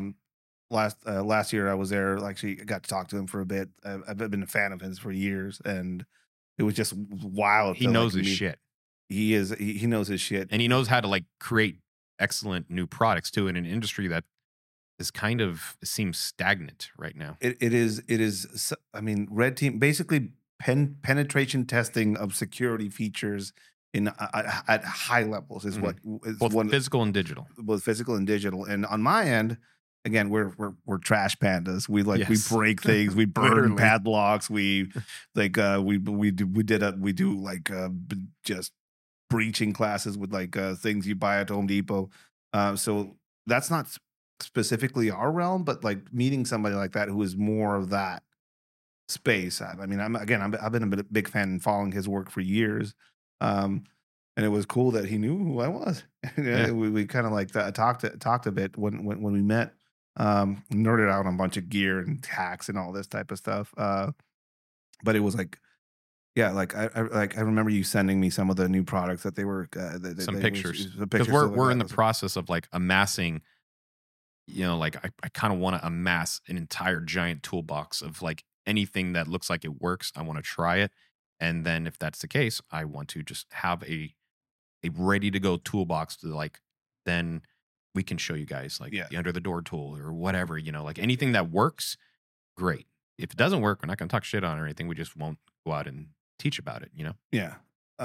Last year I was there. Actually, I got to talk to him for a bit. I've been a fan of his for years, and it was just wild. He knows his shit. He knows his shit, and he knows how to like create excellent new products too in an industry that is kind of seems stagnant right now. It is. I mean, Red Team basically penetration testing of security features at high levels is what is both physical and digital. Both physical and digital. And on my end, again, we're trash pandas. We we break things. We burn padlocks. We like we do like just breaching classes with like things you buy at Home Depot. So that's not specifically our realm, but like meeting somebody like that who is more of that space. I mean, I've been a big fan and following his work for years. And it was cool that he knew who I was. Yeah. We kind of like talked a bit when we met. Nerded out on a bunch of gear and hacks and all this type of stuff. But it was like, yeah, like I remember you sending me some of the new products that they were some pictures, because we're in the process of like amassing. You know, like I kind of want to amass an entire giant toolbox of like anything that looks like it works. I want to try it, and then if that's the case, I want to just have a ready to go toolbox to like then. We can show you guys like the under the door tool or whatever, you know, like anything that works, great. If it doesn't work, we're not going to talk shit on it or anything. We just won't go out and teach about it, you know? Yeah.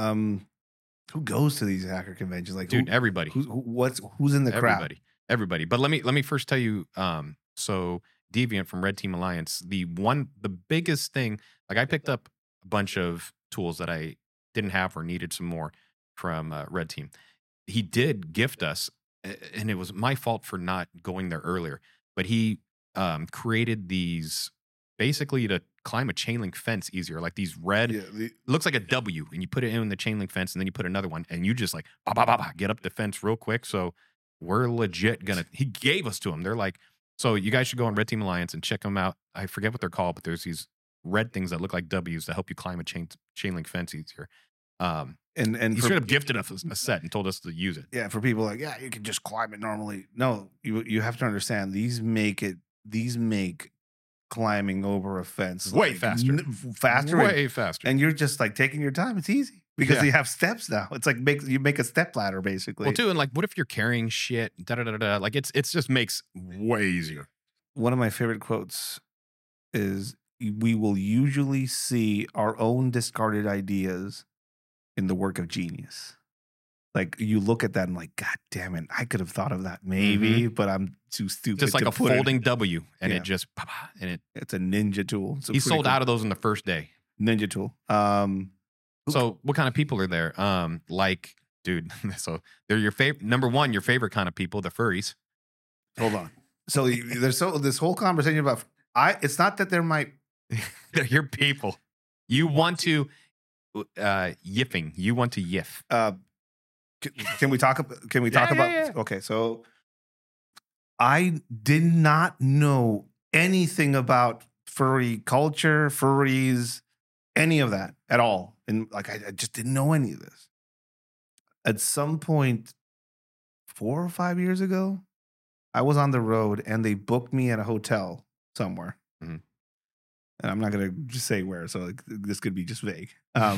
Who goes to these hacker conventions? Like, dude, everybody. Who's in the crowd? Everybody. But let me first tell you, so Deviant from Red Team Alliance, the biggest thing, like I picked up a bunch of tools that I didn't have or needed some more from Red Team. He did gift us, and it was my fault for not going there earlier, but he created these basically to climb a chain link fence easier, like these red, looks like a W, and you put it in the chain link fence, and then you put another one, and you just like, get up the fence real quick. So we're legit he gave us to him. They're like, so you guys should go on Red Team Alliance and check them out. I forget what they're called, but there's these red things that look like W's to help you climb a chain link fence easier. And he straight up gifted us a set and told us to use it. Yeah, for people like, you can just climb it normally. No, you have to understand these make climbing over a fence way faster. Way faster. And you're just like taking your time. It's easy because you have steps now. It's like you make a step ladder basically. Well, too, and like, what if you're carrying shit? Like it's just makes way easier. One of my favorite quotes is, "We will usually see our own discarded ideas in the work of genius." Like you look at that and like, God damn it, I could have thought of that maybe, but I'm too stupid. Just like a folding W, and it just it's a ninja tool. He sold out of those in the first day. Ninja tool. So what kind of people are there? Like, dude, so they're your favorite. Number one, your favorite kind of people, the furries. Hold on. So there's this whole conversation about it's not that there might they're your people. You want to yiffing. You want to yiff. Can we talk? Can we talk about? yeah. Okay, so I did not know anything about furry culture, furries, any of that at all, and like I just didn't know any of this. At some point, 4 or 5 years ago, I was on the road and they booked me at a hotel somewhere, Mhm. and I'm not gonna just say where, so like, this could be just vague.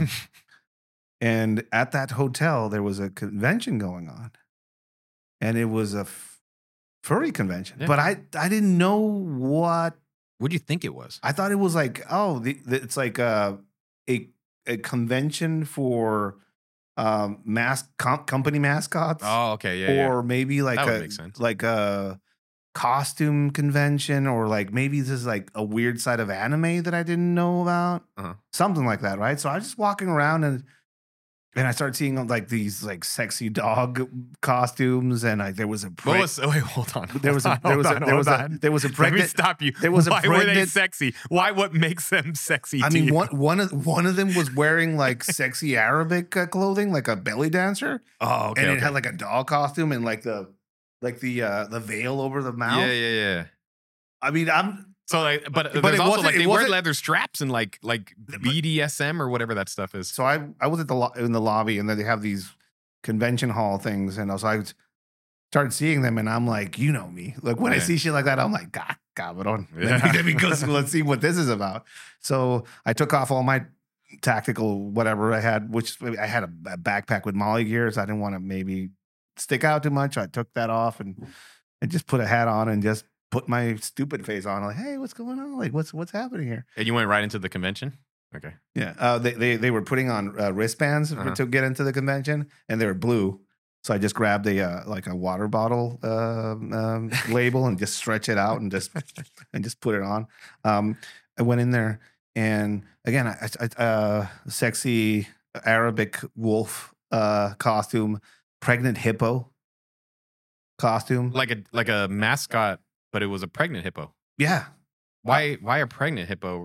And at that hotel, there was a convention going on, and it was a furry convention. Yeah. But I didn't know what. What do you think it was? I thought it was like, oh, it's like a convention for company mascots, Oh, okay, yeah. or maybe like That would make sense. like a costume convention, or like maybe this is like a weird side of anime that I didn't know about, something like that, right? So I was just walking around and I started seeing like these like sexy dog costumes, and there was a Wait, hold on. there was a Let me pregnant. stop you. There was a Why were they pregnant- sexy? What makes them sexy? I to mean, you? one of them was wearing like sexy Arabic clothing, like a belly dancer, Oh, okay. and it okay. had like a dog costume and like the veil over the mouth. Yeah. I mean, So like, but But there's it also wasn't- like it they wear wasn't- leather straps and like BDSM or whatever that stuff is. so I was at in the lobby, and then they have these convention hall things, and I started seeing them, and I'm like, you know me, like when I Yeah. see shit like that, I'm like, God, cabrón. Yeah. Let me go. Let's see what this is about. So I took off all my tactical whatever I had, which I had a backpack with Molly gear, so I didn't want to maybe stick out too much. I took that off and just put a hat on and just put my stupid face on. Like, hey, what's going on? Like, what's happening here? And you went right into the convention. Okay. Yeah, they were putting on wristbands to get into the convention, and they were blue. So I just grabbed a like a water bottle label and just stretch it out and just put it on. I went in there, and again, I sexy Arabic wolf costume, pregnant hippo costume. Like a mascot, but it was a pregnant hippo. Yeah, Why a pregnant hippo?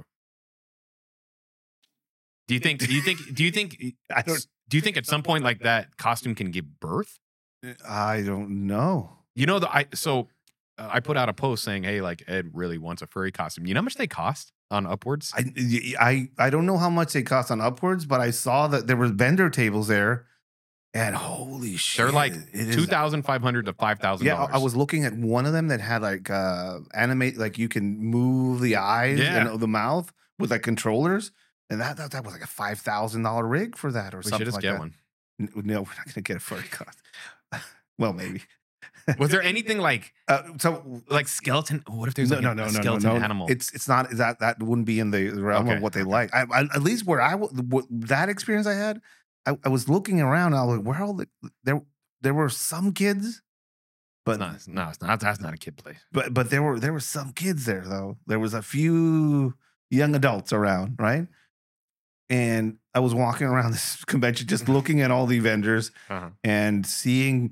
Do you think I don't. do you think at some point like that costume can give birth? I don't know. You know, I put out a post saying, hey, like Ed really wants a furry costume. You know how much they cost on Upwards? I don't know how much they cost on Upwards, but I saw that there were vendor tables there, and holy shit, They're like it is- $2,500 to $5,000. Yeah, I was looking at one of them that had like animate, like you can move the eyes Yeah. and the mouth with like controllers, and that was like a $5,000 rig for that or We should something just like get that. one. No, we're not gonna get a furry costume. Well, maybe. Was there anything like So skeleton? What if there's no, like no, a no, no, skeleton no, no. animal? It's not that wouldn't be in the realm Okay, of what they okay. like. I at least where that experience I had, I was looking around. And I was like, where all there were some kids, but no, it's not. That's not a kid place. but there were some kids there though. There was a few young adults around, right? And I was walking around this convention, just looking at all the vendors Uh-huh. and seeing.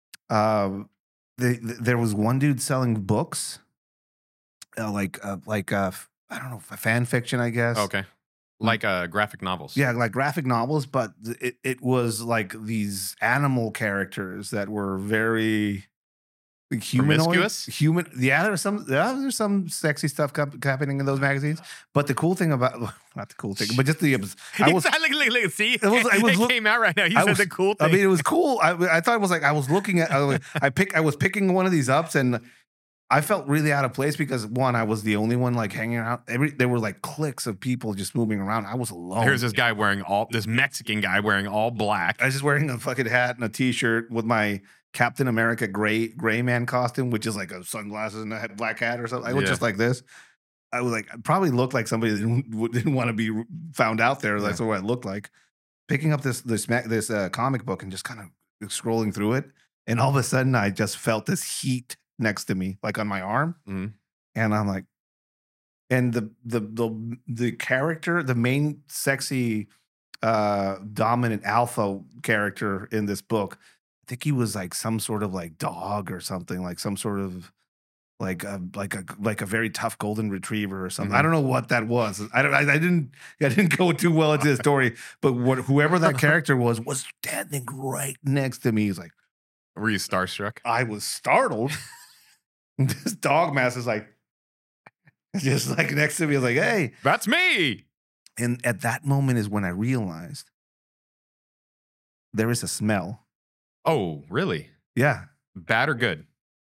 There was one dude selling books, I don't know, fan fiction, I guess. Okay. Like graphic novels. Yeah, like graphic novels, but it was like these animal characters that were very humanoid. Promiscuous? Yeah, there's some sexy stuff happening in those magazines. But the cool thing about not the cool thing, but just the I was. Look, see, It was- I was it came out right now. You I said was- the cool I thing. mean, it was cool. I thought it was like I was looking at. I was picking one of these ups, and I felt really out of place because one, I was the only one like hanging out. There were like cliques of people just moving around. I was alone. Here's this guy this Mexican guy wearing all black. I was just wearing a fucking hat and a t-shirt with my Captain America gray man costume, which is like a sunglasses and a black hat or something. I was Yeah. just like this. I was like, I probably looked like somebody that didn't want to be found out there. That's what I looked like. Picking up this comic book and just kind of scrolling through it, and all of a sudden I just felt this heat next to me, like on my arm, Mhm. and I'm like, and the character, the main sexy, dominant alpha character in this book, I think he was like some sort of like dog or something, like some sort of like a very tough golden retriever or something. Mhm. I don't know what that was. I didn't go too well into the story, but whoever that character was standing right next to me. He's like, Were you starstruck? I was startled. This dog mask is like just like next to me. I was like, hey. That's me. And at that moment is when I realized there is a smell. Oh, really? Yeah. Bad or good?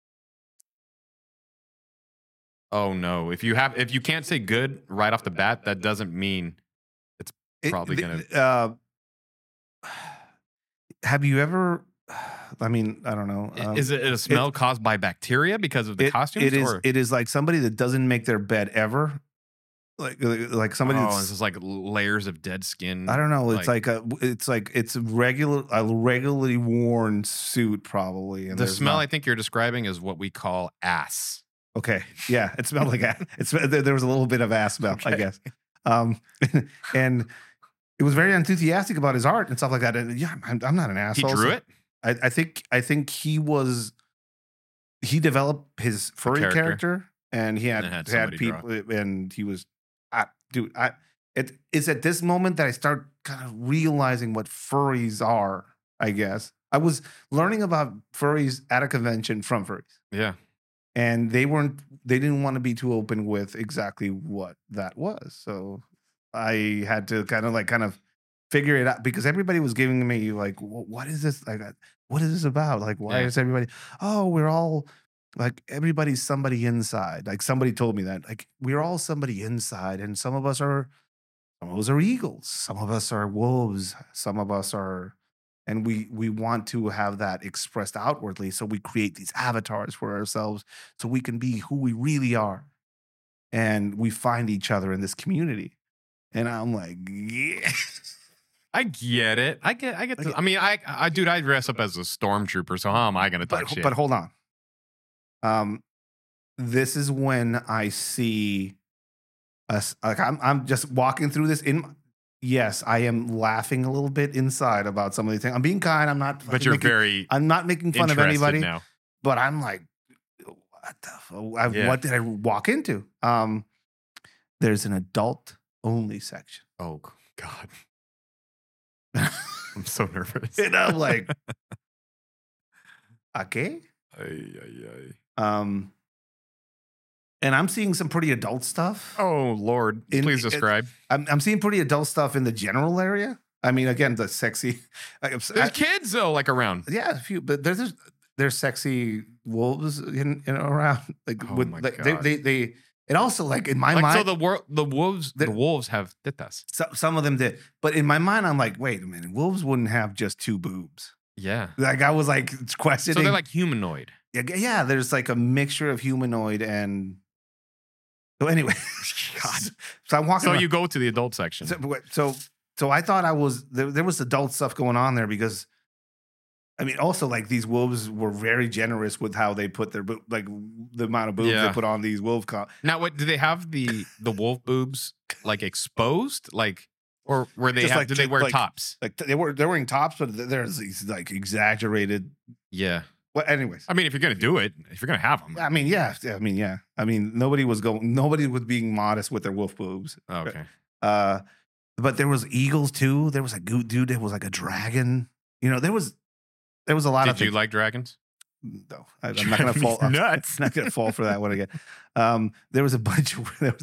Oh no! If you can't say good right off the bat, that doesn't mean it's probably gonna. Have you ever? I mean, I don't know. Is it a smell caused by bacteria because of the costumes? It is. It is like somebody that doesn't make their bed ever. Like somebody. Oh, that's, it's just like layers of dead skin. I don't know. It's it's a regularly worn suit probably. And the smell I think you're describing is what we call ass. Okay. Yeah, it smelled like ass. There was a little bit of ass smell, I guess. And it was very enthusiastic about his art and stuff like that. And yeah, I'm not an asshole. He drew it. I think he developed his furry character, and he had people, and he was, it's at this moment that I start kind of realizing what furries are. I guess I was learning about furries at a convention from furries. Yeah. And they didn't want to be too open with exactly what that was. So I had to kind of figure it out because everybody was giving me like, what is this? Like, what is this about? Like, why is everybody, we're all like, everybody's somebody inside. Like somebody told me that, like, we're all somebody inside. And some of us are eagles. Some of us are wolves. Some of us are, and we want to have that expressed outwardly. So we create these avatars for ourselves so we can be who we really are. And we find each other in this community. And I'm like, yeah. I get it. I get this. I mean, dude, I dress up as a stormtrooper, so how am I going to talk shit? But hold on. This is when I see us, like I'm just walking through this yes, I am laughing a little bit inside about some of these things. I'm being kind. I'm not. But you're I'm not making fun of anybody. Now. But I'm like, what did I walk into? There's an adult only section. Oh God, I'm so nervous. And I'm like, okay. And I'm seeing some pretty adult stuff. Oh Lord, please describe. I'm seeing pretty adult stuff in the general area. I mean, again, the sexy. There's kids though, like around. Yeah, a few, but there's sexy wolves in around. Like, oh my God. They. It also, like, in my mind. So the wolves have tetas. Some of them did, but in my mind, I'm like, wait a minute, wolves wouldn't have just two boobs. Yeah, like I was like questioning. So they're like humanoid. Yeah. There's like a mixture of humanoid and. So anyway, God. So I'm walking. So you go to the adult section. So I thought there was adult stuff going on there because, I mean, also like these wolves were very generous with how they put their like the amount of boobs they put on these wolf. Now, what do they have the wolf boobs like exposed, like, or were they? Did they wear tops? Like they're wearing tops, but there's these like exaggerated. Yeah. Well, anyways, I mean, if you're gonna do it, if you're gonna have them, I mean, yeah. I mean, nobody was being modest with their wolf boobs. Oh, okay. But there was eagles too. There was a dude that was like a dragon. You know, there was a lot of. Did you like dragons? No, I'm not gonna fall. Nuts. I'm not gonna fall for that one again. There was a bunch,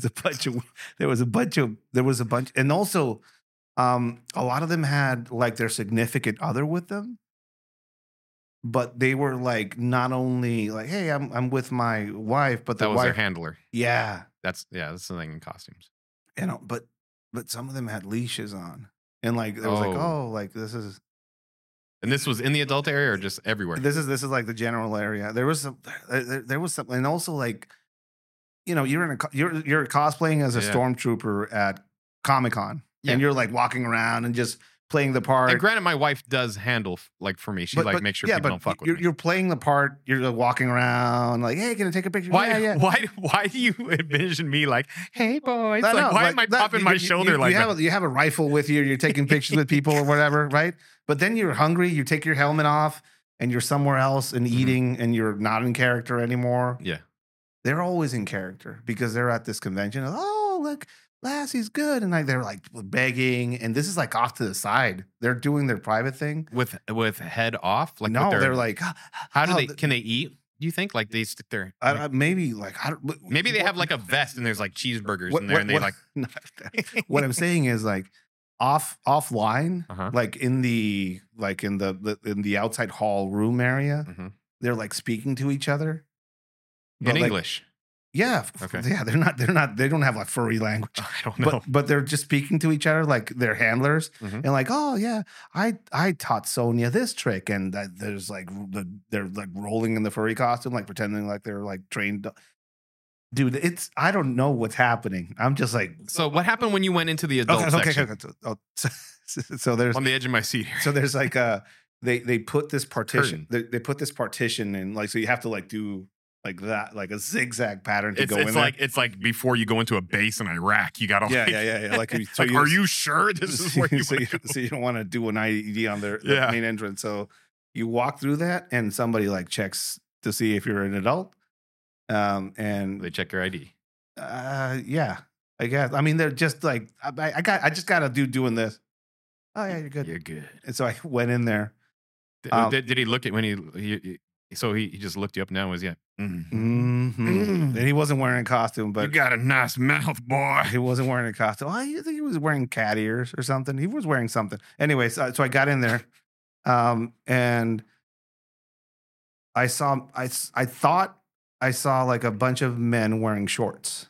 and also, a lot of them had like their significant other with them. But they were like not only like, hey, I'm with my wife, but that was their handler. Yeah, that's the thing in costumes. You know, but some of them had leashes on, and like it was like this is. And this was in the adult area or just everywhere? This is like the general area. There was some, and also like, you know, you're cosplaying as a stormtrooper at Comic-Con, and you're like walking around and just playing the part. And granted, my wife does handle like for me. She makes sure people don't fuck with me. You're playing the part. You're walking around like, hey, can I take a picture? Why do you envision me like, hey boys? Why am I popping my shoulder like that? You have a rifle with you. You're taking pictures with people or whatever, right? But then you're hungry. You take your helmet off and you're somewhere else and eating, and you're not in character anymore. Yeah. they're always in character because they're at this convention. Oh, look, Lassie's good, and like they're like begging, and this is like off to the side. They're doing their private thing with head off. Like no, with they're like, how do they? Can they eat? Do you think like they stick their? Maybe like maybe they have like a vest and there's like cheeseburgers in there, and they like. What I'm saying is like offline, Uh-huh. like in the outside hall room area, Mhm. they're like speaking to each other In like, English. Yeah. Okay. Yeah. They don't have like furry language. I don't know. But they're just speaking to each other like they're handlers Mhm. and like, oh yeah, I taught Sonia this trick, and there's like they're like rolling in the furry costume, like pretending like they're like trained. Dude, I don't know what's happening. I'm just like, So what happened when you went into the adult section? Okay. So there's On the edge of my seat here. so there's like they put this partition. They put this partition in, like, so you have to like do like that, like a zigzag pattern to go in there. It's like before you go into a base in Iraq, you got to Yeah. Like, so like, are you sure this is where you so, want to go? so you don't want to do an IED on their Yeah. main entrance. So you walk through that, and somebody like checks to see if you're an adult. And They check your ID. yeah, I guess. I mean, they're just like, I just got a dude doing this. Oh yeah, you're good. You're good. And so I went in there. Did he look at when he so he just looked you up and down? Was he like, And he wasn't wearing a costume, you but got a nice mouth, boy. he wasn't wearing a costume. I think he was wearing cat ears or something. He was wearing something. Anyway, so I got in there, and I thought I saw like a bunch of men wearing shorts.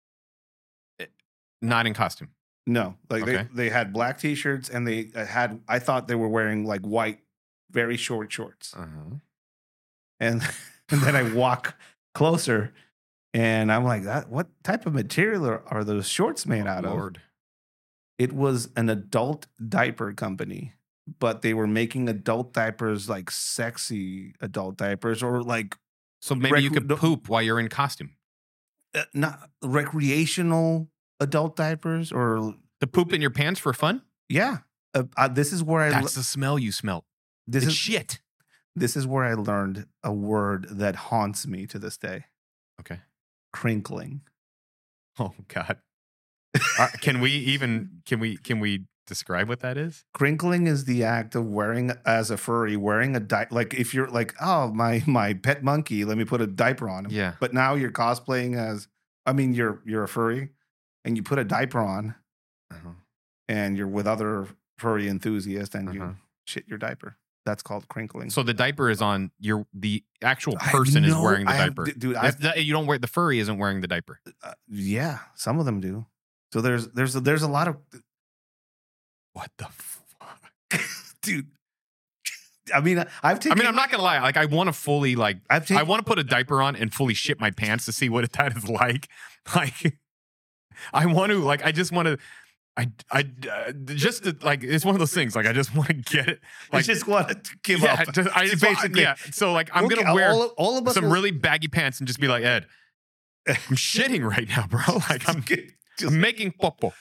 Not in costume. No, like Okay. they had black t-shirts, and they had, I thought they were wearing like white, very short shorts. Uh-huh. And then I walk closer, and I'm like, what type of material are those shorts made out of? Lord. It was an adult diaper company, but they were making adult diapers, like sexy adult diapers, or like So maybe you could poop while you're in costume. not recreational adult diapers, or To poop in your pants for fun? yeah. This is where That's the smell you smelt. this It's is shit. this is where I learned a word that haunts me to this day: Okay. crinkling. Oh God. Can we describe what that is? Crinkling is the act of wearing, as a furry, wearing a diaper. Like if you're like, oh, my pet monkey, let me put a diaper on him. Yeah. But now you're cosplaying as, I mean, you're a furry, and you put a diaper on, Uh-huh. and you're with other furry enthusiasts, and Uh-huh. you shit your diaper. That's called crinkling. So the diaper is on the actual person is wearing the diaper. Dude, You don't wear the furry isn't wearing the diaper. yeah, some of them do. So there's a lot of What the fuck? dude. I mean, I'm not gonna lie. Like, I want to fully I've taken, I want to put a diaper on and fully shit my pants to see what that is like. Like, I want to. Like, I just want to. Just to, like, it's one of those things. Like, I just want to get it. I Like, just wanted to give yeah, up. basically, yeah. So like, I'm gonna wear all of us some will- really baggy pants and just be like, Ed, I'm shitting right now, bro. Like, I'm making popo.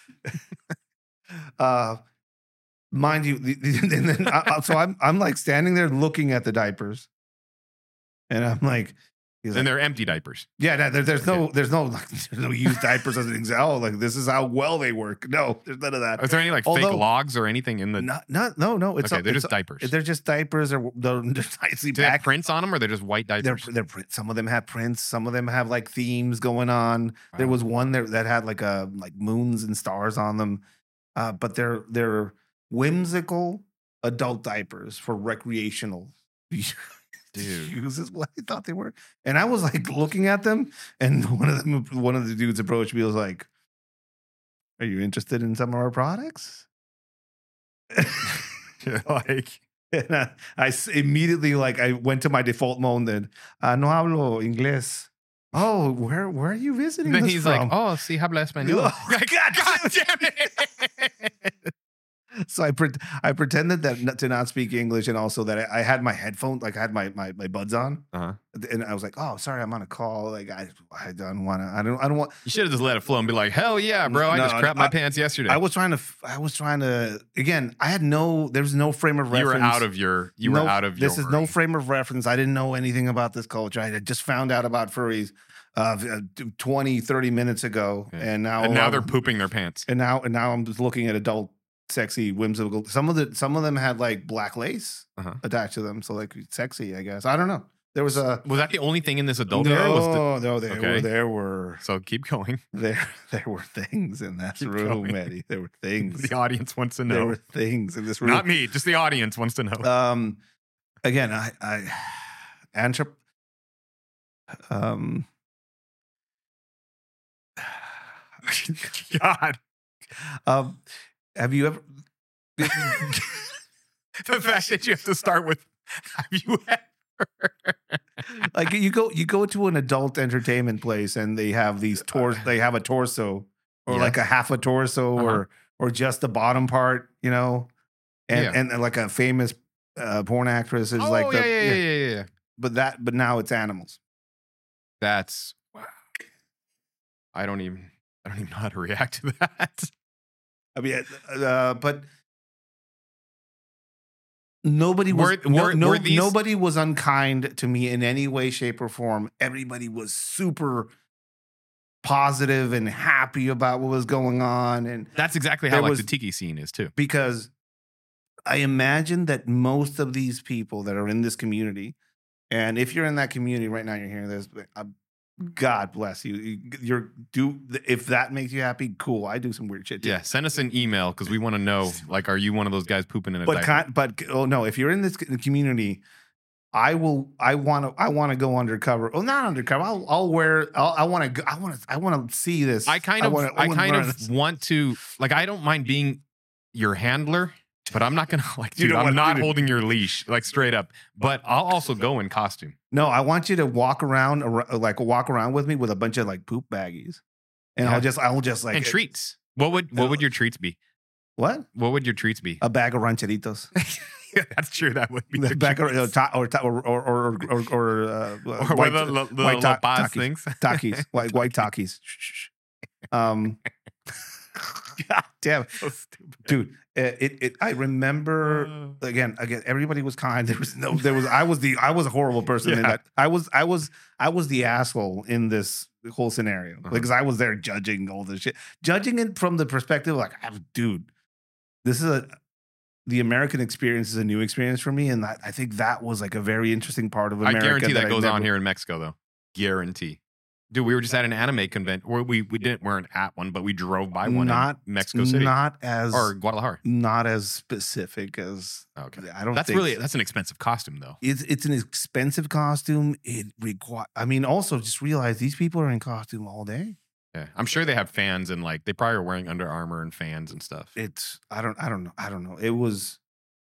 Mind you, and then so I'm like standing there looking at the diapers, and I'm like, he's And like, they're empty diapers. yeah, there's no used diapers as an example. Like, this is how well they work. No, there's none of that. Is there any like fake Although- logs or anything in the? No. It's Okay, they're it's just diapers. They're just diapers, or they're nicely Do they have packed. prints on them, or they're just white diapers? They're some of them have prints. Some of them have like themes going on. There Wow. was one that had like moons and stars on them. But they're whimsical adult diapers for recreational Dude. use is what I thought they were. And I was like looking at them, and one of the dudes approached me. Was like, "Are you interested in some of our products?" Like, And immediately, like, I went to my default mode. And no hablo inglés. Oh, where are you visiting? then this he's from? like, "Oh, sí habla español." Oh, Like, God damn it! So I pretended that to not speak English, and also that I had my headphones, like I had my buds on, Uh-huh. and I was like, "Oh, sorry, I'm on a call. Like I don't want to. I don't want." You should have just let it flow and be like, "Hell yeah, bro! I No, just crapped my pants yesterday." I was trying to. Again, there was no frame of reference. You were out of your. This is no frame of reference. I didn't know anything about this culture. I had just found out about furries. 20, 30 minutes ago, Yeah. and now they're pooping their pants. And now I'm just looking at adult, sexy, whimsical. Some of them had like black lace attached to them, so like sexy, I guess. I don't know. There was a. Was that the only thing in this adult area? No, there were. So keep going. There were things in that room, going. Eddie. There were things. The audience wants to know. There were things in this room. Not me, just the audience wants to know. Again, God. Have you ever? The fact that you have to start with, have you ever? Like you go to an adult entertainment place and they have these they have a torso or like a half a torso or just the bottom part, you know, and like a famous porn actress is like yeah. But now it's animals. That's wow. I don't even know how to react to that. I mean, but nobody was nobody was unkind to me in any way, shape, or form. Everybody was super positive and happy about what was going on, and that's exactly how the tiki scene is too. Because I imagine that most of these people that are in this community, and if you're in that community right now, you're hearing this. God bless you. If that makes you happy, cool. I do some weird shit too. Yeah, send us an email because we want to know. Like, are you one of those guys pooping in a diaper? But no, if you're in this community, I want to go undercover. Oh, not undercover. I want to see this. I kind of want to. Like, I don't mind being your handler. But I'm not gonna dude. I'm not holding your leash, like straight up. But I'll also go in costume. No, I want you to walk around with me with a bunch of like poop baggies, and I'll just like and treats. What would your treats be? What would your treats be? A bag of rancheritos. Yeah, that's true. That would be the bag of white things. Takis, white Takis. God damn, so stupid, dude. I remember again. Everybody was kind. I was a horrible person in that. I was the asshole in this whole scenario because I was there judging all this shit, judging it from the perspective like, dude, this is the American experience is a new experience for me, and I think that was like a very interesting part of America. I guarantee that goes on here in Mexico, though. Guarantee. Dude, we were just at an anime convention, or we weren't at one, but we drove by one in Mexico City, or Guadalajara. Not as specific as I don't. That's an expensive costume, though. It's an expensive costume. Also just realize these people are in costume all day. Yeah, I'm sure they have fans and like they probably are wearing Under Armour and fans and stuff. I don't know. It was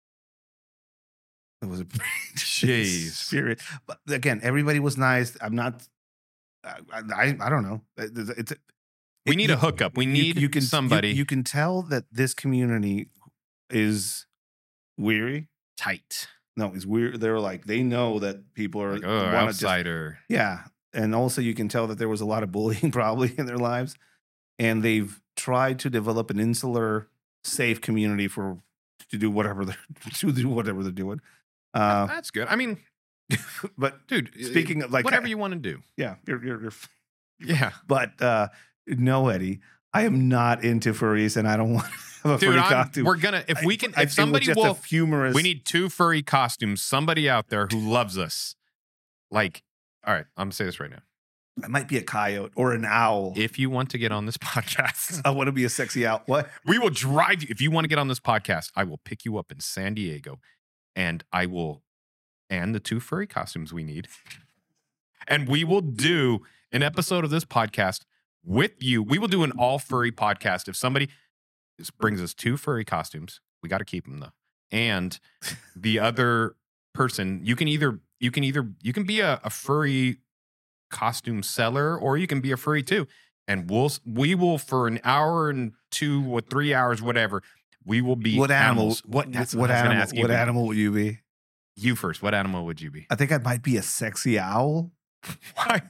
a jeez spirit, but again, everybody was nice. I'm not. I don't know. We need a hookup. We need somebody. You can tell that this community is weary. Tight. No, it's weird. They're like, they know that people are like, outsider. Yeah. And also you can tell that there was a lot of bullying probably in their lives. And they've tried to develop an insular, safe community to do whatever they're doing. That's good. I mean, but dude, speaking of like whatever you want to do. Yeah. You're yeah. But no, Eddie, I am not into furries and I don't want to have a furry costume. We're gonna if somebody will humorous. We need 2 furry costumes. Somebody out there who loves us. Like, all right, I'm gonna say this right now. I might be a coyote or an owl. If you want to get on this podcast, I want to be a sexy owl. What? We will drive you. If you want to get on this podcast, I will pick you up in San Diego, and the 2 furry costumes we need, and we will do an episode of this podcast with you. We will do an all furry podcast. If somebody brings us 2 furry costumes, we got to keep them though, and the other person, you can be a furry costume seller, or you can be a furry too, and we will for an hour and 2 or 3 hours, whatever. We will be animals. What animal will you be? You first. What animal would you be? I think I might be a sexy owl. Why?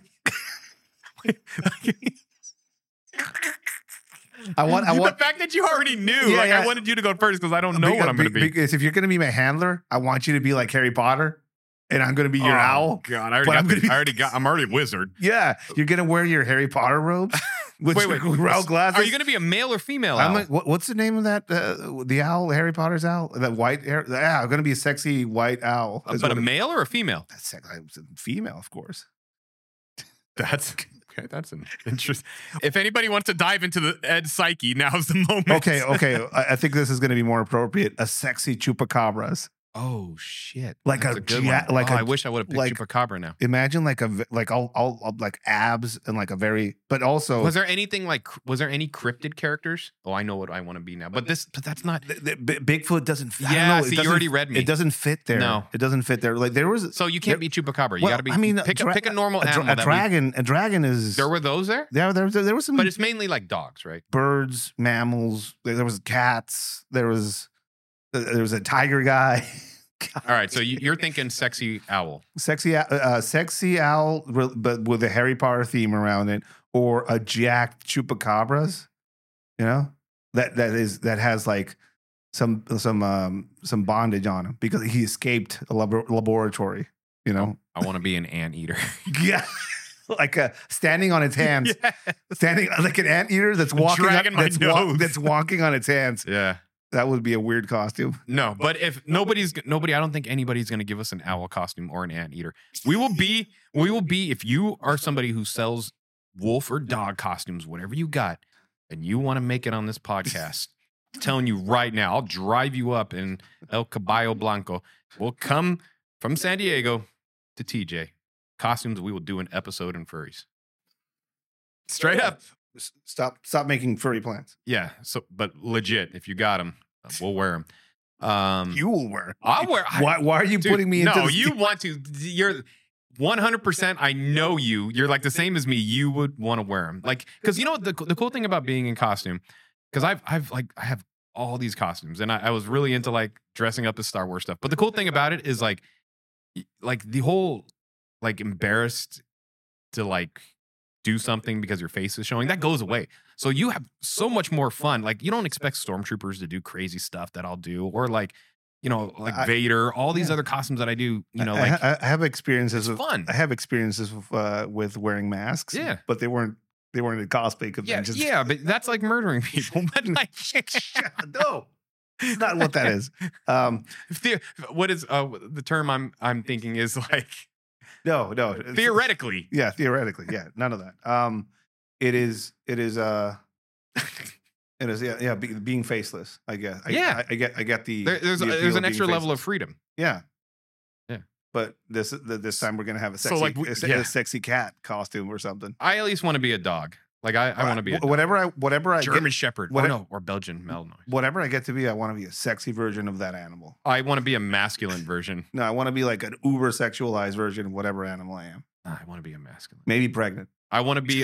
The fact that you already knew, I wanted you to go first because I don't know what I'm going to be. Because if you're going to be my handler, I want you to be like Harry Potter. and I'm gonna be your owl. God, I'm already a wizard. Yeah, you're gonna wear your Harry Potter robes with Wait, your round glasses. Are you gonna be a male or female I'm owl? like, what's the name of that? The owl, Harry Potter's owl, that white hair. Yeah, I'm gonna be a sexy white owl. But a male or a female? That's female, of course. That's okay. That's an interest. If anybody wants to dive into the Ed psyche, now's the moment. Okay. I think this is gonna be more appropriate. A sexy chupacabras. Oh shit! Like That's a good ja- one. like Oh, a- I wish I would have picked like- chupacabra now. Imagine all like abs and like a very, but also Was there anything like? Was there any cryptid characters? Oh, I know what I want to be now. But that's not. Bigfoot doesn't. I don't Yeah, know, see, it you doesn't- already read me. It doesn't fit there. No. It doesn't fit there. Like there was. So you can't be chupacabra. You well, got to be. I mean, pick a normal animal. A dragon. A dragon is. There were those there, There was some. but it's mainly like dogs, right? birds, mammals. There was cats. There was a tiger guy. All right, so you're thinking sexy owl. sexy owl, but with a Harry Potter theme around it, or a jacked chupacabras. You know that has like some bondage on him because he escaped a laboratory. You know, I want to be an anteater. yeah. Like standing on its hands, Yeah. standing like an anteater that's walking, Dragging my nose. that's walking on its hands. Yeah. That would be a weird costume. No, but if nobody, I don't think anybody's going to give us an owl costume or an anteater. We will be, if you are somebody who sells wolf or dog costumes, whatever you got, and you want to make it on this podcast, I'm telling you right now, I'll drive you up in El Caballo Blanco. We'll come from San Diego to TJ. Costumes, we will do an episode in furries. Straight up. Stop making furry plans. Yeah. So, but legit, if you got them, we'll wear them. You will wear. I'll wear. Why are you Dude, putting me into No, this? you want to. You're 100%. I know you. You're like the same as me. You would want to wear them, like, because you know what the cool thing about being in costume, because I have all these costumes, and I was really into like dressing up as Star Wars stuff. But the cool thing about it is like the whole like embarrassed to like do something because your face is showing, that goes away. So you have so much more fun. Like you don't expect stormtroopers to do crazy stuff that I'll do, or like, you know, like Vader, all these other costumes that I do, you know, like I have experiences it's fun. I have experiences with wearing masks. Yeah. But they weren't at cosplay conventions. Yeah, but that's like murdering people. But like, No. It's not what that is. what is the term I'm thinking is like No. theoretically. Yeah, theoretically. Yeah, none of that. It is being faceless, I guess. I get the There's the appeal an of extra being level of faceless. freedom. Yeah. Yeah. But this time we're gonna have a So, sexy, like, a sexy cat costume or something. I at least want to be a dog. Like I want to be a dog. whatever I German get, Shepherd. what- Or Belgian Malinois. whatever I get to be, I want to be a sexy version of that animal. I want to be a masculine version. No, I want to be like an uber sexualized version of whatever animal I am. I want to be a masculine. Maybe pregnant. I want to be.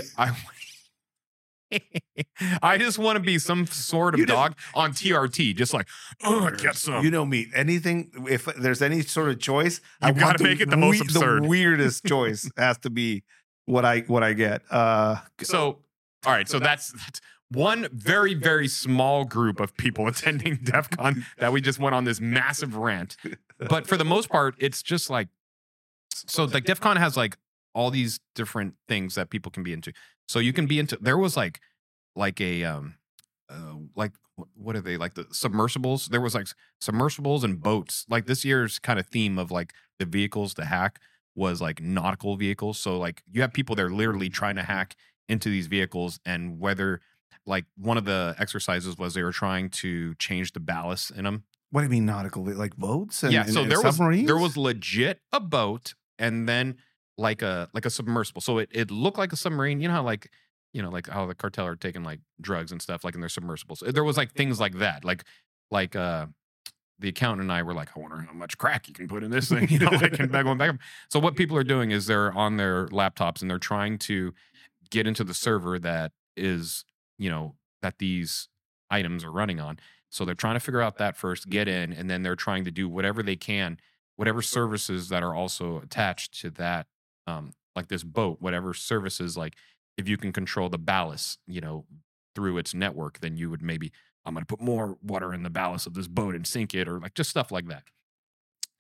I just want to be some sort of You know- dog on TRT, just like, oh, get some. You know me. Anything. If there's any sort of choice, I You gotta want make it the most absurd. The weirdest choice has to be what I get. So, all right. So that's one very, very small group of people attending DEF CON that we just went on this massive rant. But for the most part, it's just like, so like DEF CON has like all these different things that people can be into. So you can be into, there was like a, like, what are they, like the submersibles? There was like submersibles and boats. Like this year's kind of theme of like the vehicles to hack was like nautical vehicles. So like you have people that are literally trying to hack into these vehicles, and whether like one of the exercises was they were trying to change the ballast in them. What do you mean nautical? Like boats? And, Yeah, so and there submarines? was legit a boat, and then like a submersible. So it looked like a submarine. You know how like how the cartel are taking like drugs and stuff like in their submersibles. There was like things like that. Like the accountant and I were like, I wonder how much crack you can put in this thing. You know, like and going back up. So what people are doing is they're on their laptops and they're trying to get into the server that is, you know, that these items are running on. So they're trying to figure out that first, get in, and then they're trying to do whatever they can, whatever services that are also attached to that, like this boat, whatever services, like if you can control the ballast, you know, through its network, then you would maybe, I'm going to put more water in the ballast of this boat and sink it, or like just stuff like that.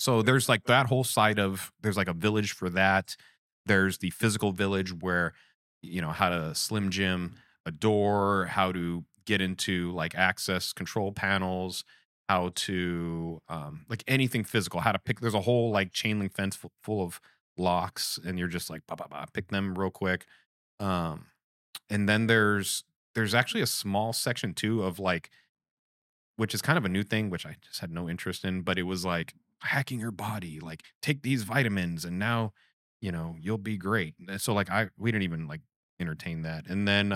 So there's like that whole side of, there's like a village for that. There's the physical village where, how to Slim Jim a door, how to get into like access control panels, how to like anything physical, how to pick. There's a whole like chain link fence full of locks, and you're just like pick them real quick. And then there's actually a small section too of like, which is kind of a new thing, which I just had no interest in, but it was like hacking your body, like take these vitamins and now, you'll be great. So like we didn't even like entertain that. And then,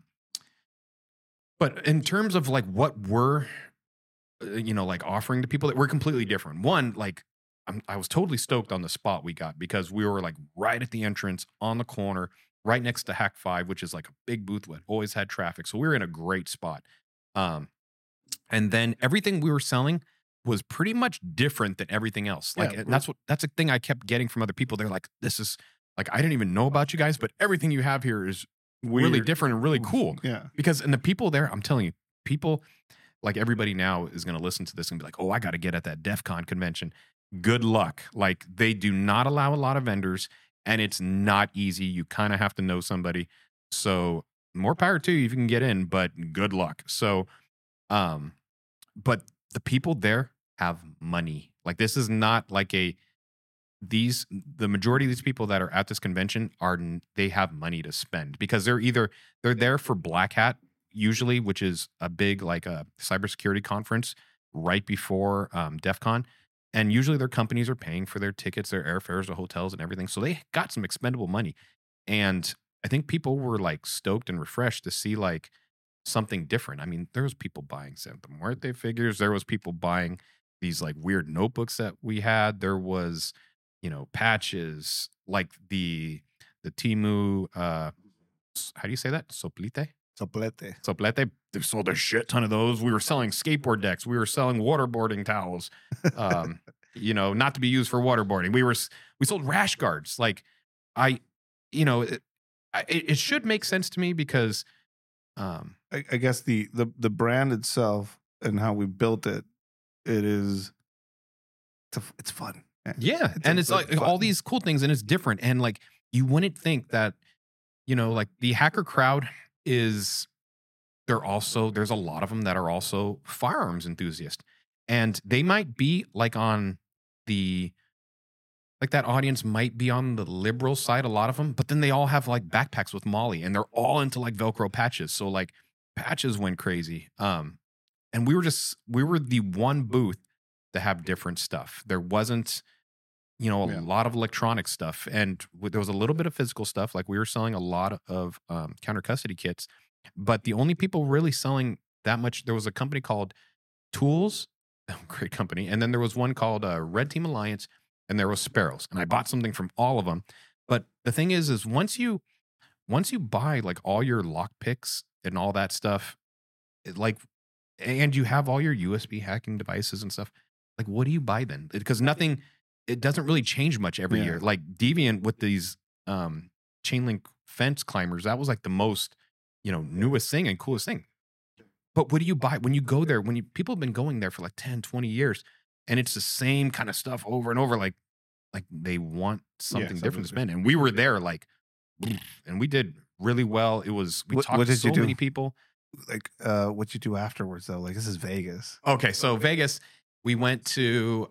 but in terms of like what we're, like offering to people, that we're completely different. One, like I was totally stoked on the spot we got because we were like right at the entrance on the corner, right next to Hack 5, which is like a big booth that always had traffic. So we were in a great spot. And then everything we were selling was pretty much different than everything else. Like, and that's a thing I kept getting from other people. They're like, this is like, I didn't even know about you guys, but everything you have here is really different and really cool. Yeah. And the people there, I'm telling you, people like everybody now is going to listen to this and be like, oh, I got to get at that DEF CON convention. Good luck. Like, they do not allow a lot of vendors, and it's not easy. You kind of have to know somebody. So more power to you if you can get in, but good luck. So, but the people there have money. Like, this is not like the majority of these people that are at this convention they have money to spend because they're there for Black Hat usually, which is a big like a cybersecurity conference right before DEF CON. And usually their companies are paying for their tickets, their airfares, the hotels and everything. So they got some expendable money. And I think people were like stoked and refreshed to see like something different. I mean, there was people buying Santa Muerte figures. There was people buying these like weird notebooks that we had. There was, patches like the Timu, how do you say that? Soplete? Soplete. They sold a shit ton of those. We were selling skateboard decks. We were selling waterboarding towels, not to be used for waterboarding. We sold rash guards. Like it should make sense to me because I guess the brand itself and how we built it, it's fun. Yeah. It's like fun. All these cool things, and it's different. And like, you wouldn't think that, like the hacker crowd there's a lot of them that are also firearms enthusiasts, and they might be like on that audience might be on the liberal side, a lot of them, but then they all have like backpacks with Molly, and they're all into like Velcro patches. So like patches went crazy. And we were the one booth to have different stuff. There wasn't, a lot of electronic stuff, and there was a little bit of physical stuff. Like we were selling a lot of counter custody kits, but the only people really selling that much, there was a company called Tools, great company, and then there was one called Red Team Alliance, and there was Sparrows, and I bought something from all of them. But the thing is once you buy like all your lock picks and all that stuff, and you have all your USB hacking devices and stuff, like what do you buy then? Because it doesn't really change much every year. Like Deviant with these chain link fence climbers, that was like the most, newest thing and coolest thing. But what do you buy when you go there? People have been going there for like 10, 20 years, and it's the same kind of stuff over and over. Like they want something different to spend. And we were there and we did really well. We talked to so many people. Like what you do afterwards though? Like this is Vegas. Okay, so Vegas, we went to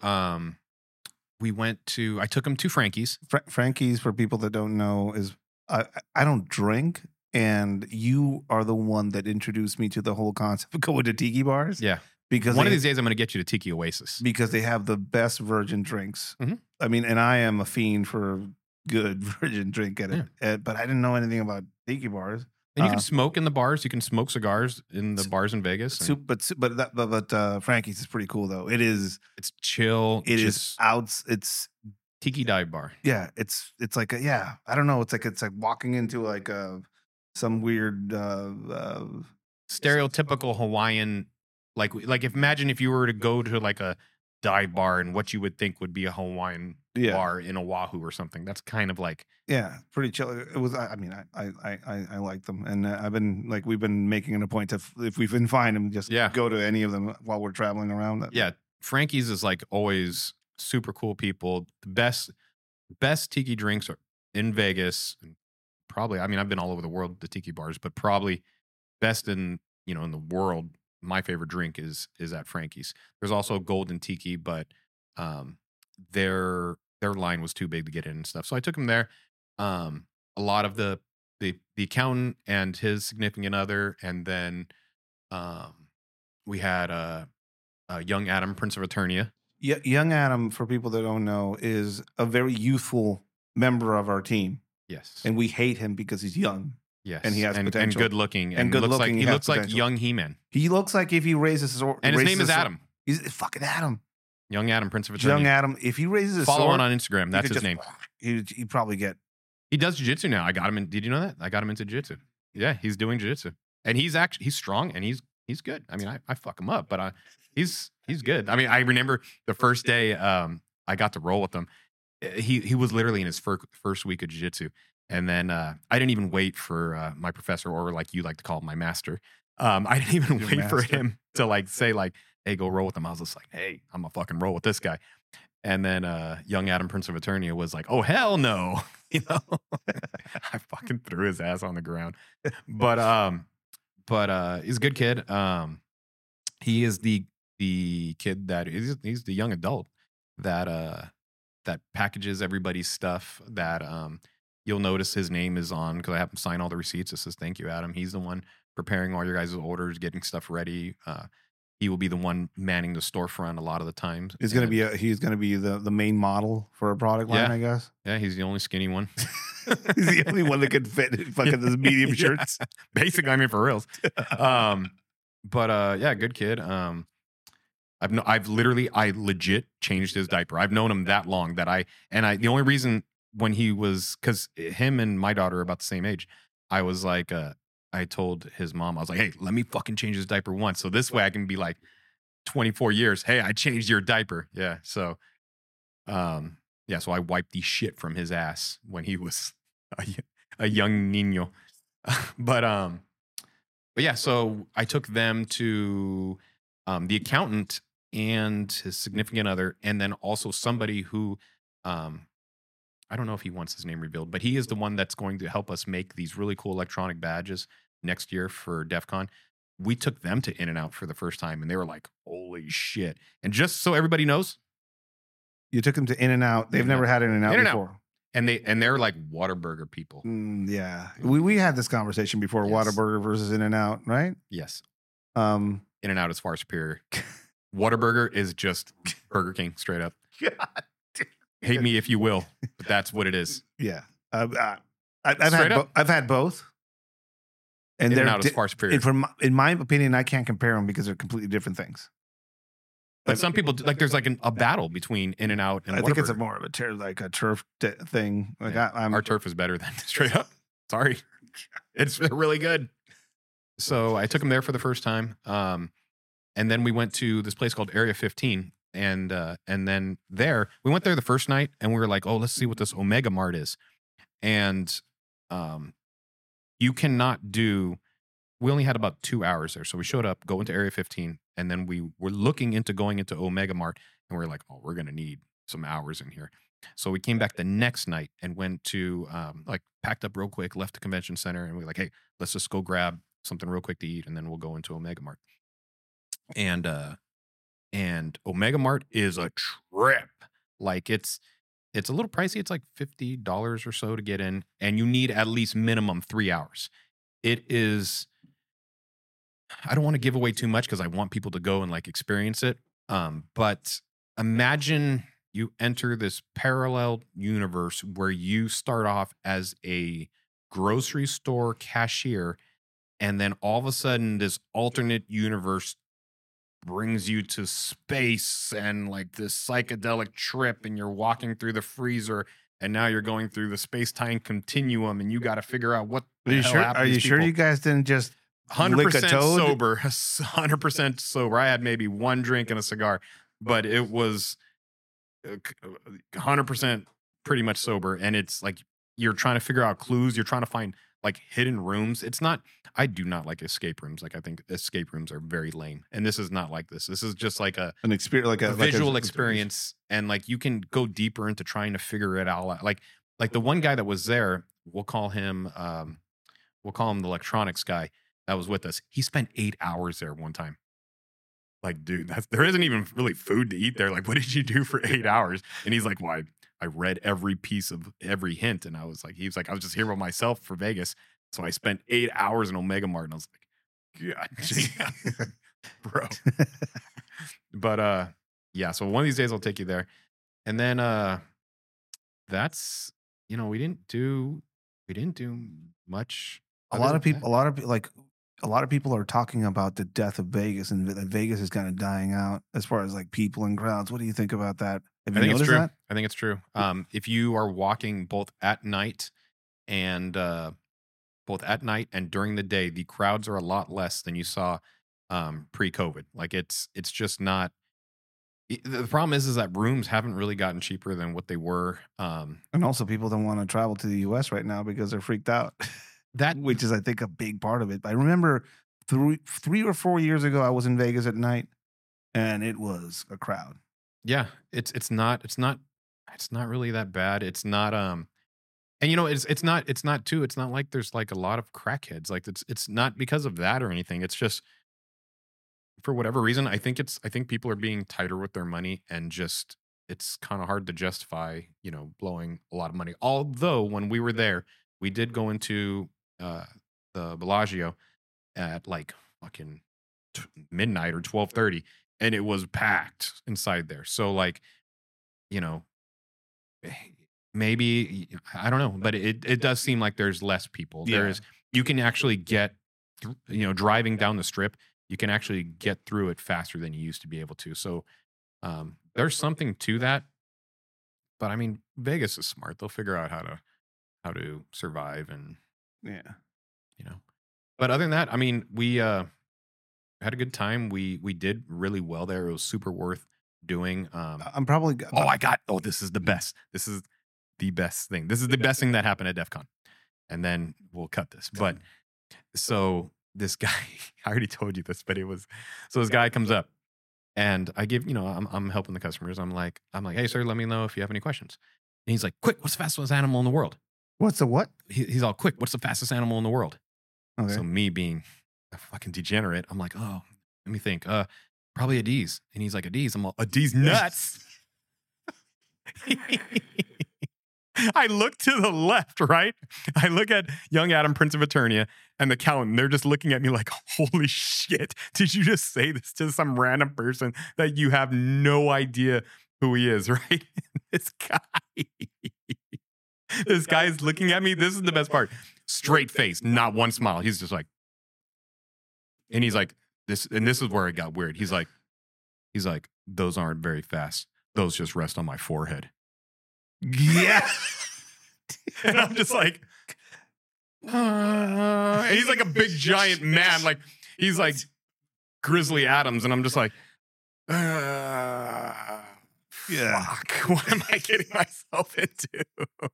I took them to Frankie's. Frankie's, for people that don't know, is I don't drink, and you are the one that introduced me to the whole concept of going to tiki bars. Yeah. Because one of these days I'm going to get you to Tiki Oasis. Because they have the best virgin drinks. Mm-hmm. I mean, and I am a fiend for good virgin drink at it. But I didn't know anything about tiki bars. And you can smoke in the bars. You can smoke cigars in the bars in Vegas. But Frankie's is pretty cool though. It's chill. It's tiki dive bar. Yeah, it's like I don't know. It's like walking into like some weird stereotypical Hawaiian. Like imagine if you were to go to like a dive bar and what you would think would be a Hawaiian bar in Oahu or something. That's kind of like pretty chill. It was. I mean, I like them, and we've been making it a point to, if we can find them, just go to any of them while we're traveling around. Frankie's is like always super cool people. The best tiki drinks are in Vegas. Probably, I mean, I've been all over the world, the tiki bars, but probably best in the world. My favorite drink is at Frankie's. There's also Golden Tiki, but their line was too big to get in and stuff. So I took him there. A lot of the accountant and his significant other, and then we had young Adam, Prince of Eternia. Yeah, young Adam, for people that don't know, is a very youthful member of our team. Yes, and we hate him because he's young. Yes, and he has potential, and good looking, and good looking. He looks like young He-Man. He looks like if he raises his sword, and his name is Adam. He's fucking Adam. Young Adam, Prince of Eternia. Young Adam. If he raises his follow sword, on Instagram. That's his name. He'd probably get. He does jiu-jitsu now. I got him in. Did you know that? I got him into jiu-jitsu. Yeah, he's doing jiu-jitsu, and he's strong and he's good. I mean, I fuck him up, but he's good. I mean, I remember the first day I got to roll with him. He was literally in his first week of jiu-jitsu. And then I didn't even wait for my professor, or like you like to call him, my master. I didn't even wait for him to like say like, "Hey, go roll with him." I was just like, "Hey, I'm gonna fucking roll with this guy." And then young Adam, Prince of Eternia, was like, "Oh hell no!" I fucking threw his ass on the ground. But he's a good kid. He is the kid that he's the young adult that packages everybody's stuff. That you'll notice his name is on, because I have him sign all the receipts. It says, "Thank you, Adam." He's the one preparing all your guys' orders, getting stuff ready. He will be the one manning the storefront a lot of the times. He's gonna be the main model for a product line, I guess. Yeah, he's the only skinny one. He's the only one that can fit in fucking those medium shirts. Basically, I mean, for reals. But yeah, good kid. I legit changed his diaper. I've known him that long that the only reason when he was, because him and my daughter are about the same age, I was like, I told his mom, I was like, "Hey, let me fucking change his diaper once. So this way I can be like 24 years. Hey, I changed your diaper." Yeah. So, so I wiped the shit from his ass when he was a young niño. But yeah, so I took them to the accountant and his significant other, and then also somebody who, I don't know if he wants his name revealed, but he is the one that's going to help us make these really cool electronic badges next year for DEF CON. We took them to In-N-Out for the first time, and they were like, "Holy shit." And just so everybody knows, you took them to In-N-Out. They've never had In-N-Out before. And they're like Whataburger people. Yeah. We had this conversation before, yes. Whataburger versus In-N-Out, right? Yes. In-N-Out is far superior. Whataburger is just Burger King, straight up. God. Hate me if you will, but that's what it is. Yeah. I've had both. And they're In-N-Out is far superior. In my opinion, I can't compare them because they're completely different things. But some people, like, there's like a battle between In-N-Out and Whataburger. I think it's more of a turf thing. Like our turf is better than straight up. Sorry. It's really good. So I took him there for the first time. And then we went to this place called Area 15. And then we went there the first night, and we were like, "Oh, let's see what this Omega Mart is." And you cannot do. We only had about 2 hours there, so we showed up, go into Area 15, and then we were looking into going into Omega Mart, and we were like, "Oh, we're gonna need some hours in here." So we came back the next night and went to packed up real quick, left the convention center, and we were like, "Hey, let's just go grab something real quick to eat, and then we'll go into Omega Mart." And Omega Mart is a trip. Like it's a little pricey. It's like $50 or so to get in, and you need at least minimum 3 hours. It is. I don't want to give away too much because I want people to go and like experience it. But imagine you enter this parallel universe where you start off as a grocery store cashier, and then all of a sudden this alternate universe brings you to space and like this psychedelic trip, and you're walking through the freezer, and now you're going through the space-time continuum, and you got to figure out what the hell happened. Are you sure you guys didn't just 100% sober? 100% sober. I had maybe one drink and a cigar, but it was 100% pretty much sober. And it's like you're trying to figure out clues. You're trying to find like hidden rooms. It's not. I do not like escape rooms. Like I think escape rooms are very lame, and this is not like this. This is just like an experience, like a visual experience, and like you can go deeper into trying to figure it all out. Like the one guy that was there, we'll call him the electronics guy that was with us. He spent 8 hours there one time. Like, dude, there isn't even really food to eat there. Like, what did you do for 8 hours? And he's like, well, I read every piece of every hint. And I was like, I was just here by myself for Vegas. So I spent 8 hours in Omega Mart. And I was like, God, bro. But yeah, so one of these days I'll take you there. And then that's, we didn't do much. A lot of people are talking about the death of Vegas, and that Vegas is kind of dying out as far as like people and crowds. What do you think about that? Have you noticed that? I think it's true. If you are walking both at night and during the day, the crowds are a lot less than you saw pre-COVID. Like it's just not. The problem is that rooms haven't really gotten cheaper than what they were. And also, people don't want to travel to the U.S. right now because they're freaked out. Which is, I think, a big part of it. I remember 3 or 4 years ago, I was in Vegas at night, and it was a crowd. Yeah, it's not really that bad. It's not and it's not too. It's not like there's like a lot of crackheads. Like it's not because of that or anything. It's just for whatever reason. I think people are being tighter with their money, and just it's kind of hard to justify blowing a lot of money. Although when we were there, we did go into the Bellagio at like fucking midnight or 12:30, and it was packed inside there. So like, maybe I don't know, but it does seem like there's less people. Yeah. You can actually get driving down the strip, you can actually get through it faster than you used to be able to. So there's something to that. But I mean, Vegas is smart. They'll figure out how to survive, and but other than that, I mean, we had a good time. We did really well there. It was super worth doing. I'm probably this is the best. This is the best thing. This is the best thing that happened at DEF CON. And then we'll cut this. But so this guy, I already told you this, but this guy comes up, and I give, I'm helping the customers. I'm like, hey sir, let me know if you have any questions. And he's like, quick, what's the fastest animal in the world? What's the what? He's all, quick, what's the fastest animal in the world? Okay. So me being a fucking degenerate, I'm like, oh, let me think. Probably a D's. And he's like, a D's. I'm all, a D's nuts. I look to the left, right? I look at young Adam, Prince of Eternia, and the Count. They're just looking at me like, holy shit. Did you just say this to some random person that you have no idea who he is, right? This guy is looking at me. This is the best part. Straight face, not one smile. He's just like, and he's like, this is where it got weird. He's like, those aren't very fast. Those just rest on my forehead. Yeah. And I'm just like, and he's like a big giant man. Like he's like Grizzly Adams. And I'm just like, Yeah. fuck, what am I getting myself into?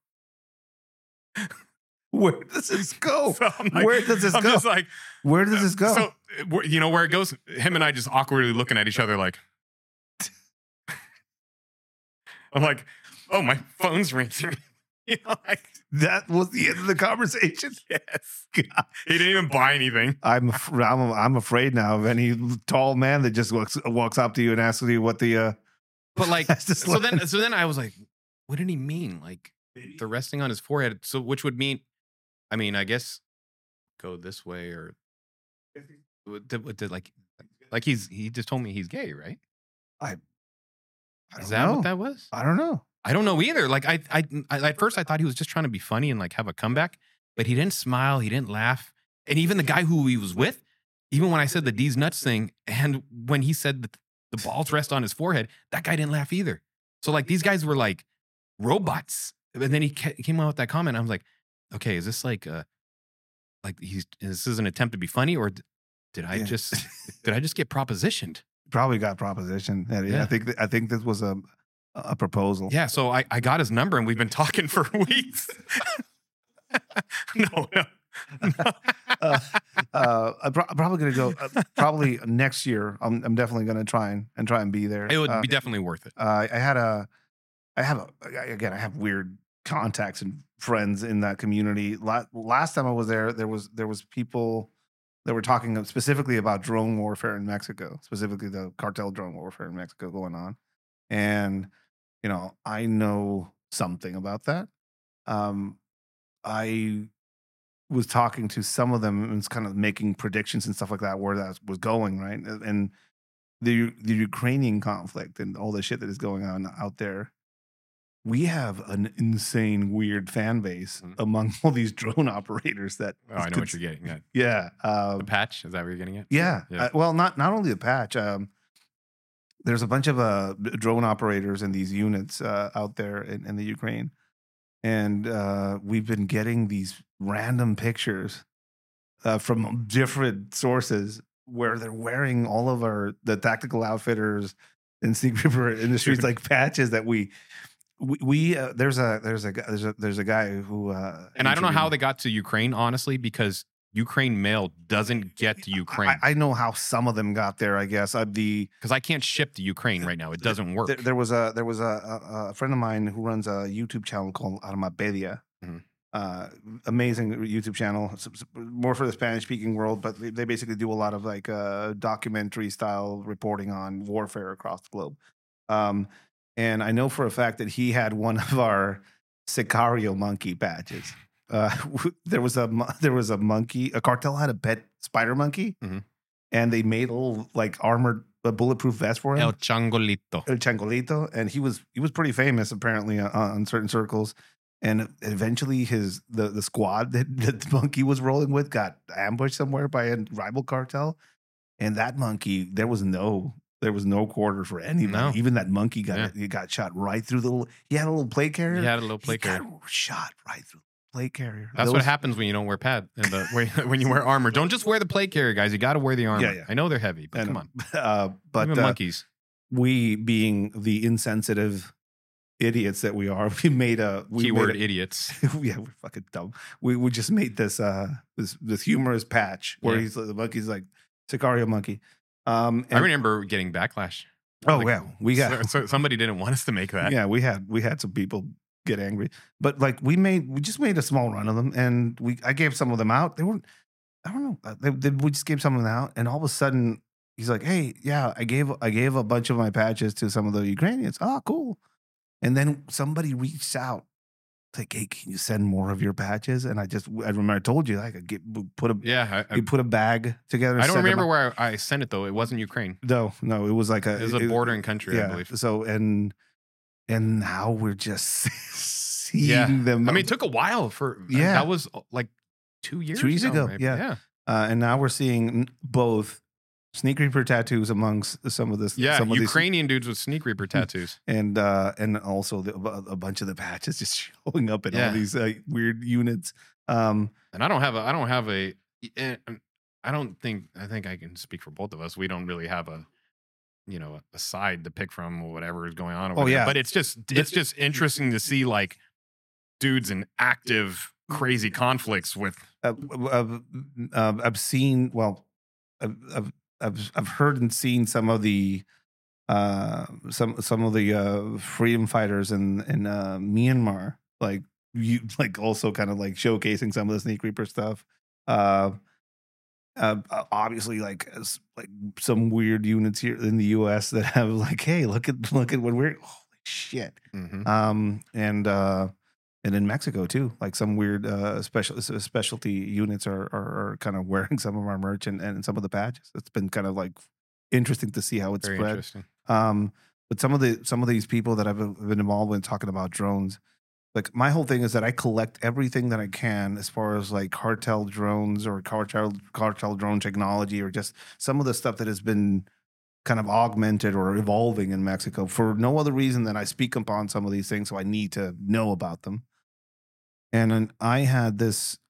Where does this go? So like, where does this I'm go? just like, where does this go? So you know where it goes? Him and I just awkwardly looking at each other like, I'm like, oh, my phone's ringing. Like, that was the end of the conversation. Yes. God. He didn't even buy anything. I'm afraid now of any tall man that just walks up to you and asks you what the. But like, so then I was like, what did he mean? Like the resting on his forehead. So which would mean, I mean, I guess go this way or like he just told me he's gay, right? Is that know. what that was? I don't know. I don't know either. Like I at first I thought he was just trying to be funny and like have a comeback, but he didn't smile, he didn't laugh. And even the guy who he was with, even when I said the D's nuts thing, and when he said that the balls rest on his forehead, that guy didn't laugh either. So like these guys were like robots. And then he came out with that comment. I was like, okay, is this like is this an attempt to be funny, or did I just get propositioned? Probably got propositioned. Yeah. I think this was a proposal. Yeah, so I got his number and we've been talking for weeks. No. I'm probably going to go. Probably next year. I'm definitely going to try and be there. It would be definitely worth it. I have weird contacts and friends in that community. Last time I was there was people that were talking specifically about drone warfare in Mexico, specifically the cartel drone warfare in Mexico going on, and I know something about that. I was talking to some of them and was kind of making predictions and stuff like that where that was going, right? And the Ukrainian conflict and all the shit that is going on out there. We have an insane, weird fan base among all these drone operators. That I know what you're getting. Yeah, the patch, is that what you're getting at? Yeah. Well, not only the patch. There's a bunch of drone operators in these units out there in the Ukraine, and we've been getting these random pictures from different sources where they're wearing all of the tactical outfitters and Sneak Reaper Industries like patches that we there's a guy who and I don't know how they got to Ukraine, honestly, because Ukraine mail doesn't get to Ukraine. I know how some of them got there. I guess because I can't ship to Ukraine right now. It doesn't work. There was a friend of mine who runs a YouTube channel called Armapedia. Amazing YouTube channel, more for the Spanish speaking world, but they basically do a lot of like documentary style reporting on warfare across the globe. And I know for a fact that he had one of our Sicario monkey patches. There was a monkey. A cartel had a pet spider monkey, and they made a little like armored, bulletproof vest for him. El Changolito, and he was pretty famous apparently on certain circles. And eventually, the squad that the monkey was rolling with got ambushed somewhere by a rival cartel, and that monkey there was no quarter for anybody. No. Even that monkey got shot right through the little. He had a little plate carrier. Got shot right through the plate carrier. That's what happens when you don't wear pad and when you wear armor. Don't just wear the plate carrier, guys. You got to wear the armor. Yeah. I know they're heavy, but come on. But even monkeys. We being the insensitive idiots that we are, we made keyword idiots. Yeah, we're fucking dumb. We just made this this humorous patch where the monkey's like Sicario monkey. I remember getting backlash. We got so somebody didn't want us to make that. Yeah, we had some people get angry, but like we just made a small run of them, and I gave some of them out. They weren't. I don't know. We just gave some of them out, and all of a sudden he's like, "Hey, yeah, I gave a bunch of my patches to some of the Ukrainians. Oh, cool." And then somebody reached out, like, "Hey, can you send more of your patches?" And I remember I told you I could put a bag together. I don't remember where I sent it though. It wasn't Ukraine. No, it was like it was a bordering country, I believe. So and now we're just seeing them. I mean, it took a while that was like 2 years ago. Maybe. Yeah. And now we're seeing both Sneak Reaper tattoos amongst some of this. Yeah, some Ukrainian dudes with Sneak Reaper tattoos, and also a bunch of the patches just showing up in all these weird units. And I think I can speak for both of us. We don't really have a side to pick from or whatever is going on over there. But it's just interesting to see like dudes in active crazy conflicts with. I've seen. Well, I've heard and seen some of the freedom fighters in Myanmar, also kind of like showcasing some of the Sneak Reaper stuff. Obviously, like some weird units here in the U.S. that have like, hey, look at what we're holy shit. And in Mexico too, like some weird specialty units are kind of wearing some of our merch and some of the patches. It's been kind of like interesting to see how it's Very spread. Interesting. But some of these people that I've been involved with talking about drones, like my whole thing is that I collect everything that I can as far as like cartel drones or cartel drone technology or just some of the stuff that has been kind of augmented or evolving in Mexico for no other reason than I speak upon some of these things, so I need to know about them. And I had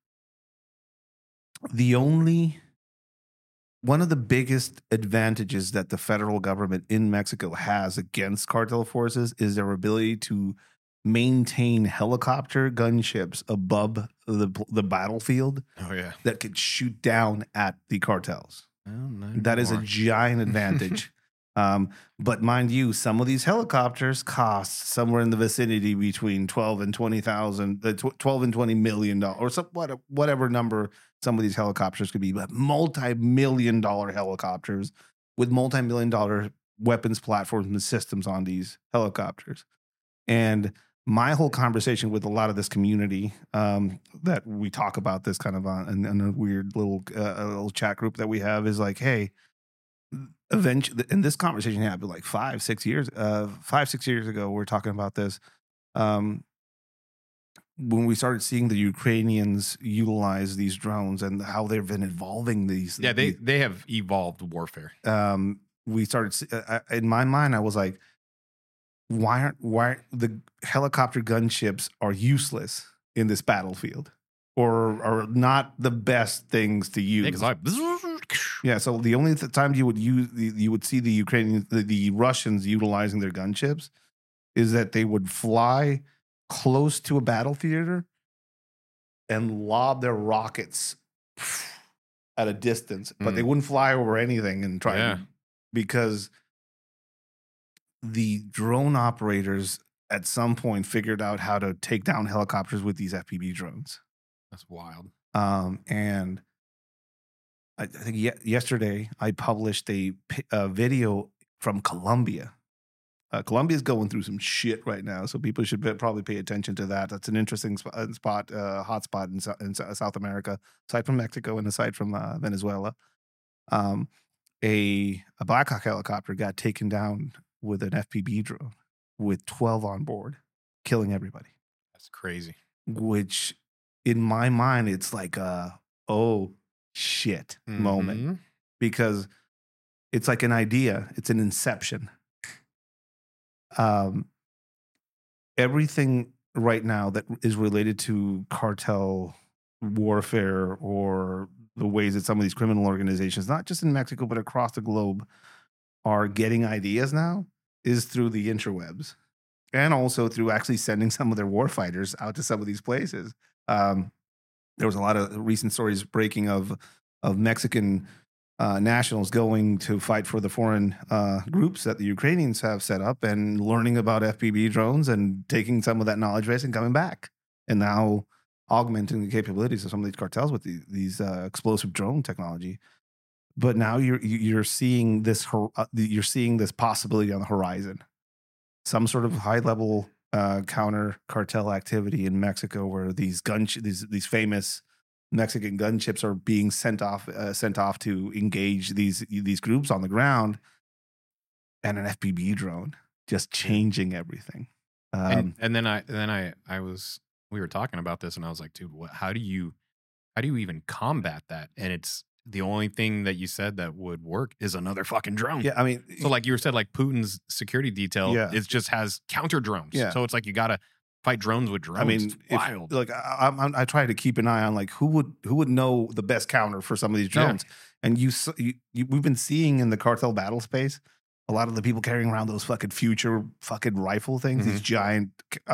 one of the biggest advantages that the federal government in Mexico has against cartel forces is their ability to maintain helicopter gunships above the battlefield Oh yeah. that could shoot down at the cartels. Well, That is a giant advantage. But mind you, some of these helicopters cost somewhere in the vicinity between 12 and 20,000, 12 and $20 million, or whatever number some of these helicopters could be, but multi-million dollar helicopters with multi-million dollar weapons platforms and systems on these helicopters. And my whole conversation with a lot of this community that we talk about this kind of in a weird little chat group that we have is like, hey, eventually, and this conversation happened like 5-6 years ago. We're talking about this when we started seeing the Ukrainians utilize these drones and how they've been evolving these. Yeah, they have evolved warfare. We started in my mind. I was like, why the helicopter gunships are useless in this battlefield, or are not the best things to use? Yeah, so the only time you would see the Ukrainians, the Russians utilizing their gunships is that they would fly close to a battle theater and lob their rockets at a distance, but they wouldn't fly over anything and try to, because the drone operators at some point figured out how to take down helicopters with these FPV drones. That's wild. And I think yesterday I published a video from Colombia. Colombia is going through some shit right now, so people should probably pay attention to that. That's an interesting hot spot in South America, aside from Mexico and aside from Venezuela. A Black Hawk helicopter got taken down with an FPV drone with 12 on board, killing everybody. That's crazy. Which, in my mind, it's like oh shit moment, because it's like an idea. It's an inception. Everything right now that is related to cartel warfare or the ways that some of these criminal organizations, not just in Mexico but across the globe, are getting ideas now is through the interwebs, and also through actually sending some of their warfighters out to some of these places. There was a lot of recent stories breaking of Mexican nationals going to fight for the foreign groups that the Ukrainians have set up and learning about FPV drones and taking some of that knowledge base and coming back, and now augmenting the capabilities of some of these cartels with these explosive drone technology. But now you're seeing this possibility on the horizon, some sort of high level counter cartel activity in Mexico, where these famous Mexican gunships are being sent off to engage these groups on the ground, and an FPV drone just changing everything. And then we were talking about this, and I was like, dude, how do you even combat that? And it's the only thing that you said that would work is another fucking drone. Yeah, I mean, so like you said, like Putin's security detail, it just has counter drones. Yeah. So it's like you gotta fight drones with drones. I mean, it's wild. I try to keep an eye on like who would know the best counter for some of these drones, and we've been seeing in the cartel battle space a lot of the people carrying around those fucking future fucking rifle things, these giant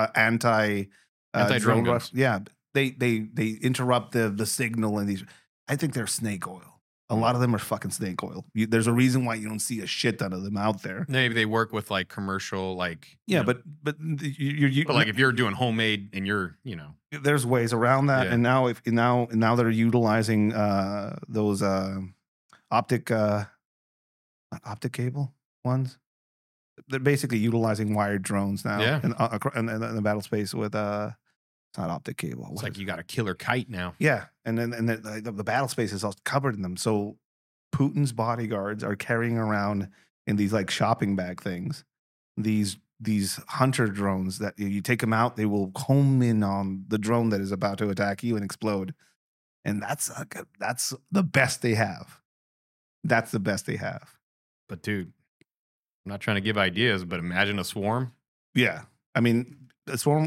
anti-drone guns. Yeah, they interrupt the signal, and these. I think they're snake oil. A lot of them are fucking snake oil. There's a reason why you don't see a shit ton of them out there. Maybe they work with like commercial, like but like if you're doing homemade and you're there's ways around that. Yeah. And now they're utilizing those optic cable ones. They're basically utilizing wired drones now. Yeah. in the battle space with it's not optic cable. It's like you got a killer kite now. Yeah, and then the battle space is all covered in them. So Putin's bodyguards are carrying around in these like shopping bag things these hunter drones that you take them out, they will home in on the drone that is about to attack you and explode. And that's the best they have. That's the best they have. But dude, I'm not trying to give ideas, but imagine a swarm. Yeah, I mean, a swarm.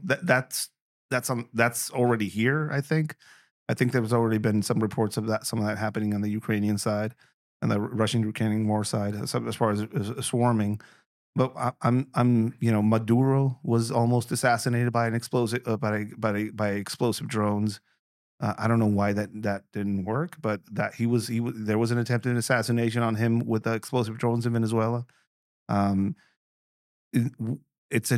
That's already here. I think there's already been some reports of that, some of that happening on the Ukrainian side and the Russian-Ukrainian war side, as far as swarming. But I'm Maduro was almost assassinated by an explosive by explosive drones. I don't know why that didn't work, but that there was an attempted assassination on him with explosive drones in Venezuela. Um, it- it's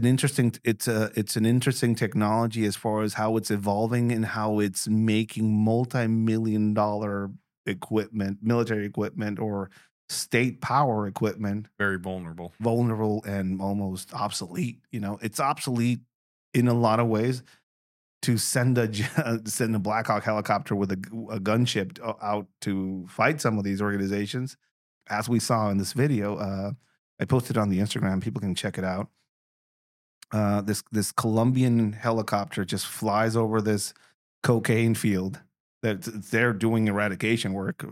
an interesting technology as far as how it's evolving and how it's making multi-million-dollar military equipment, or state power equipment Very vulnerable. vulnerable and almost obsolete. It's obsolete in a lot of ways to send a Black Hawk helicopter with a gunship out to fight some of these organizations, as we saw in this video. I posted on the Instagram. People can check it out. This Colombian helicopter just flies over this cocaine field that they're doing eradication work.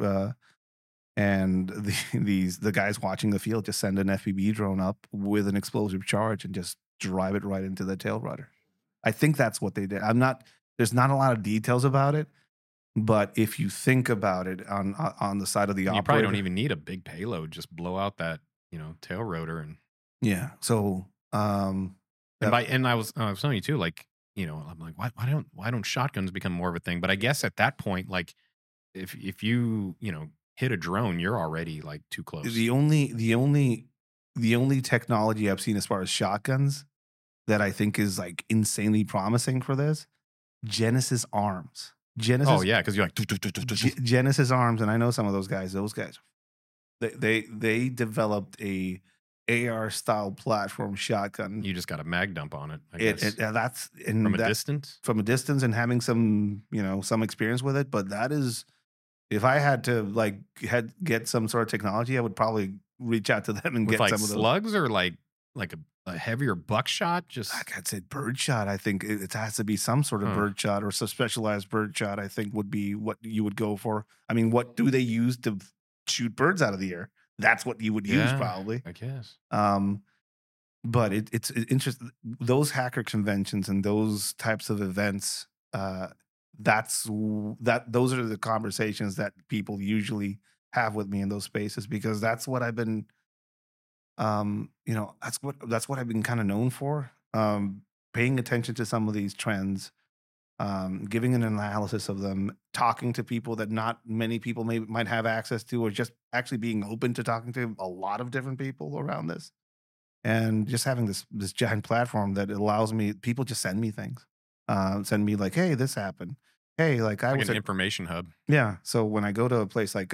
And the guys watching the field just send an FPV drone up with an explosive charge and just drive it right into the tail rudder. I think that's what they did. There's not a lot of details about it, but if you think about it on the side of the You operator, probably don't even need a big payload. Just blow out that tail rotor and yeah. So and I was telling you too, like I'm like, why don't shotguns become more of a thing? But I guess at that point, like if you hit a drone, you're already like too close. the only technology I've seen as far as shotguns that I think is like insanely promising for this, Genesis Arms. Oh yeah, because you're like Genesis Arms, and I know some of those guys. Those guys, they developed a AR style platform shotgun. You just got a mag dump on it. I guess that's from a distance. From a distance, and having some some experience with it. But that is, if I had to get some sort of technology, I would probably reach out to them and with get some of those slugs or like a heavier buckshot. Just like I'd say birdshot. I think it has to be some sort of birdshot or some specialized birdshot. I think would be what you would go for. I mean, what do they use to shoot birds out of the air? That's what you would use, probably. I guess. But it's interesting. Those hacker conventions and those types of events. Those are the conversations that people usually have with me in those spaces, because that's what I've been. That's what I've been kind of known for. Paying attention to some of these trends, giving an analysis of them, talking to people that not many people might have access to, or just actually being open to talking to a lot of different people around this, and just having this giant platform that allows me. People just send me things, send me like, "Hey, this happened." Hey, like I was an information hub. Yeah. So when I go to a place like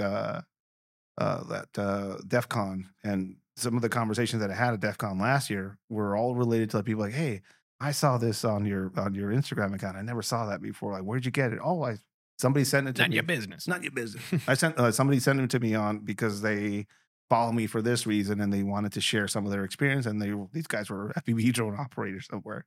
DEF CON, and some of the conversations that I had at DEF CON last year were all related to people like, "Hey, I saw this on your Instagram account. I never saw that before. Like, where'd you get it?" Oh, somebody sent it to me. Not your business. Not your business. I sent somebody sent it to me on because they follow me for this reason, and they wanted to share some of their experience. And these guys were FPV drone operators somewhere.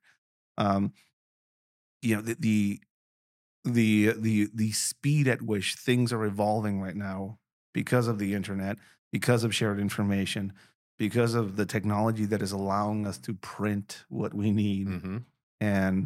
The speed at which things are evolving right now, because of the internet, because of shared information, because of the technology that is allowing us to print what we need. Mm-hmm. And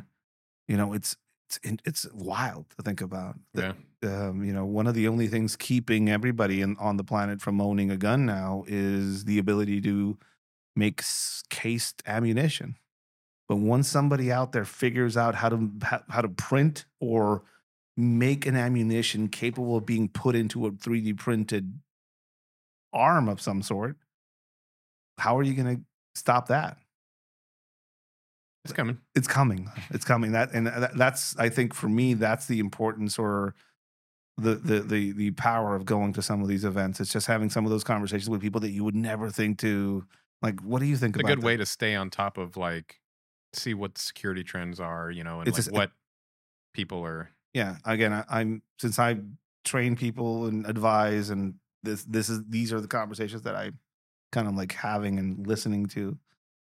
it's wild to think about. Yeah. One of the only things keeping everybody on the planet from owning a gun now is the ability to make cased ammunition. But once somebody out there figures out how to print or make an ammunition capable of being put into a 3D printed arm of some sort, how are you going to stop that? It's coming. It's coming. It's coming. That's, I think, for me, that's the importance, or the power of going to some of these events. It's just having some of those conversations with people that you would never think to, like, what do you think about that? It's a good way to stay on top of, like, see what the security trends are, and what people are. Yeah. Again, since I train people and advise, and these are the conversations that I kind of like having and listening to.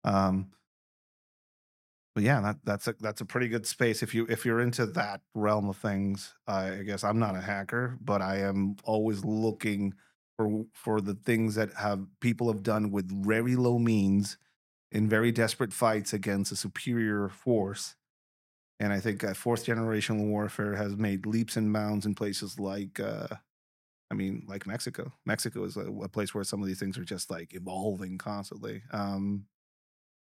But yeah, that's a pretty good space if you're into that realm of things. I guess I'm not a hacker, but I am always looking for the things that people have done with very low means in very desperate fights against a superior force. And I think fourth generation warfare has made leaps and bounds in places like Mexico. Mexico is a place where some of these things are just like evolving constantly.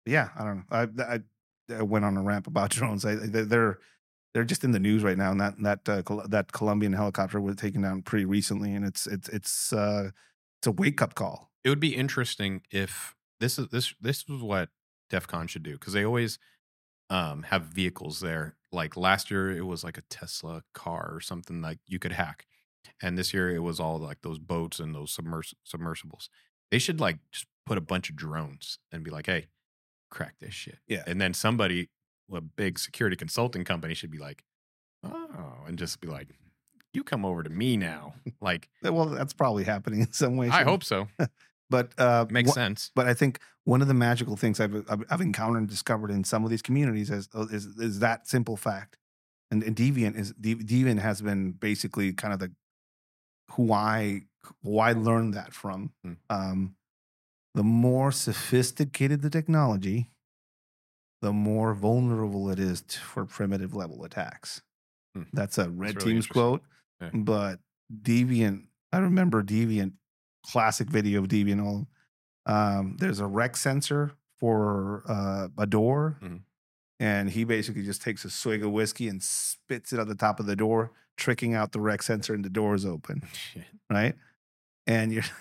yeah, I don't know. I went on a rant about drones. They're just in the news right now, and that Colombian helicopter was taken down pretty recently, and it's a wake up call. It would be interesting if this is what DEF CON should do, because they always have vehicles there. Like last year, it was like a Tesla car or something like you could hack, and this year it was all like those boats and those submersibles. They should like just put a bunch of drones and be like, "Hey, crack this shit." Yeah. And then somebody, a big security consulting company, should be like, "Oh," and just be like, "You come over to me now." Like, Well, that's probably happening in some ways. I hope so. But Makes sense. But I think one of the magical things I've encountered and discovered in some of these communities is that simple fact. And Deviant has been basically kind of who I learned that from. The more sophisticated the technology, the more vulnerable it is for primitive level attacks. That's a Red really Team's quote. Yeah. But Deviant, I remember Deviant, classic video of Deviant. There's a rec sensor for a door, and he basically just takes a swig of whiskey and spits it at the top of the door, tricking out the rec sensor, and the door is open. Right? And you're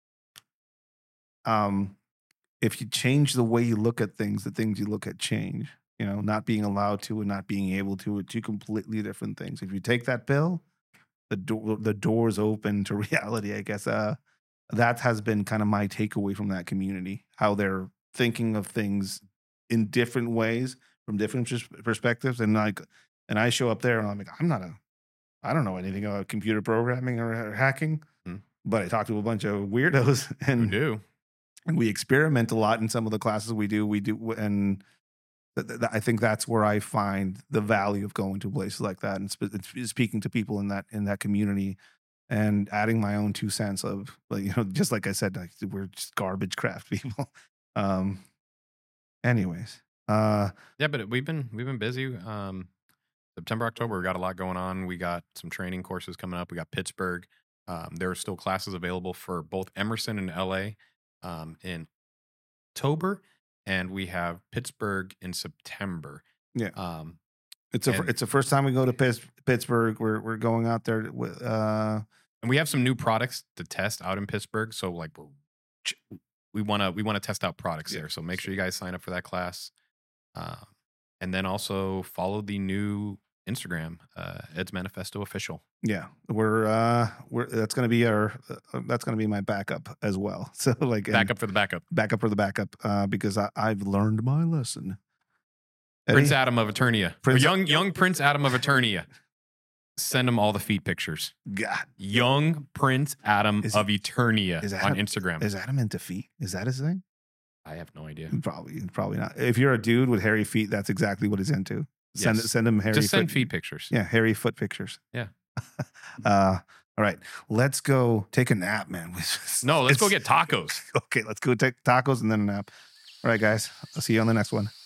if you change the way you look at things, the things you look at change. You know, not being allowed to and not being able to are two completely different things. If you take that pill, the door's open to reality, I guess. That has been kind of my takeaway from that community, how they're thinking of things in different ways from different perspectives. And I show up there and I'm like, I don't know anything about computer programming or hacking, but I talk to a bunch of weirdos and we experiment a lot in some of the classes we do. And I think that's where I find the value of going to places like that and speaking to people in that community. And adding my own 2 cents of, just like I said, like, we're just garbage craft people. Anyways, yeah, but we've been busy. September, October, we got a lot going on. We got some training courses coming up. We got Pittsburgh. There are still classes available for both Emerson and LA in October, and we have Pittsburgh in September. Yeah. It's the first time we go to Pittsburgh. We're going out there with and we have some new products to test out in Pittsburgh. So like we want to test out products there. So make sure you guys sign up for that class, and then also follow the new Instagram, Ed's Manifesto Official. Yeah, we're that's gonna be my backup as well. So like backup for the backup, because I've learned my lesson. Prince Adam of Eternia. Young Prince Adam of Eternia. Send him all the feet pictures. God. Young Prince Adam of Eternia on Instagram. Is Adam into feet? Is that his thing? I have no idea. Probably not. If you're a dude with hairy feet, that's exactly what he's into. Send him hairy. Just send feet pictures. Yeah, hairy foot pictures. Yeah. All right, let's go take a nap, man. Let's go get tacos. Okay, let's go take tacos and then a nap. All right, guys. I'll see you on the next one.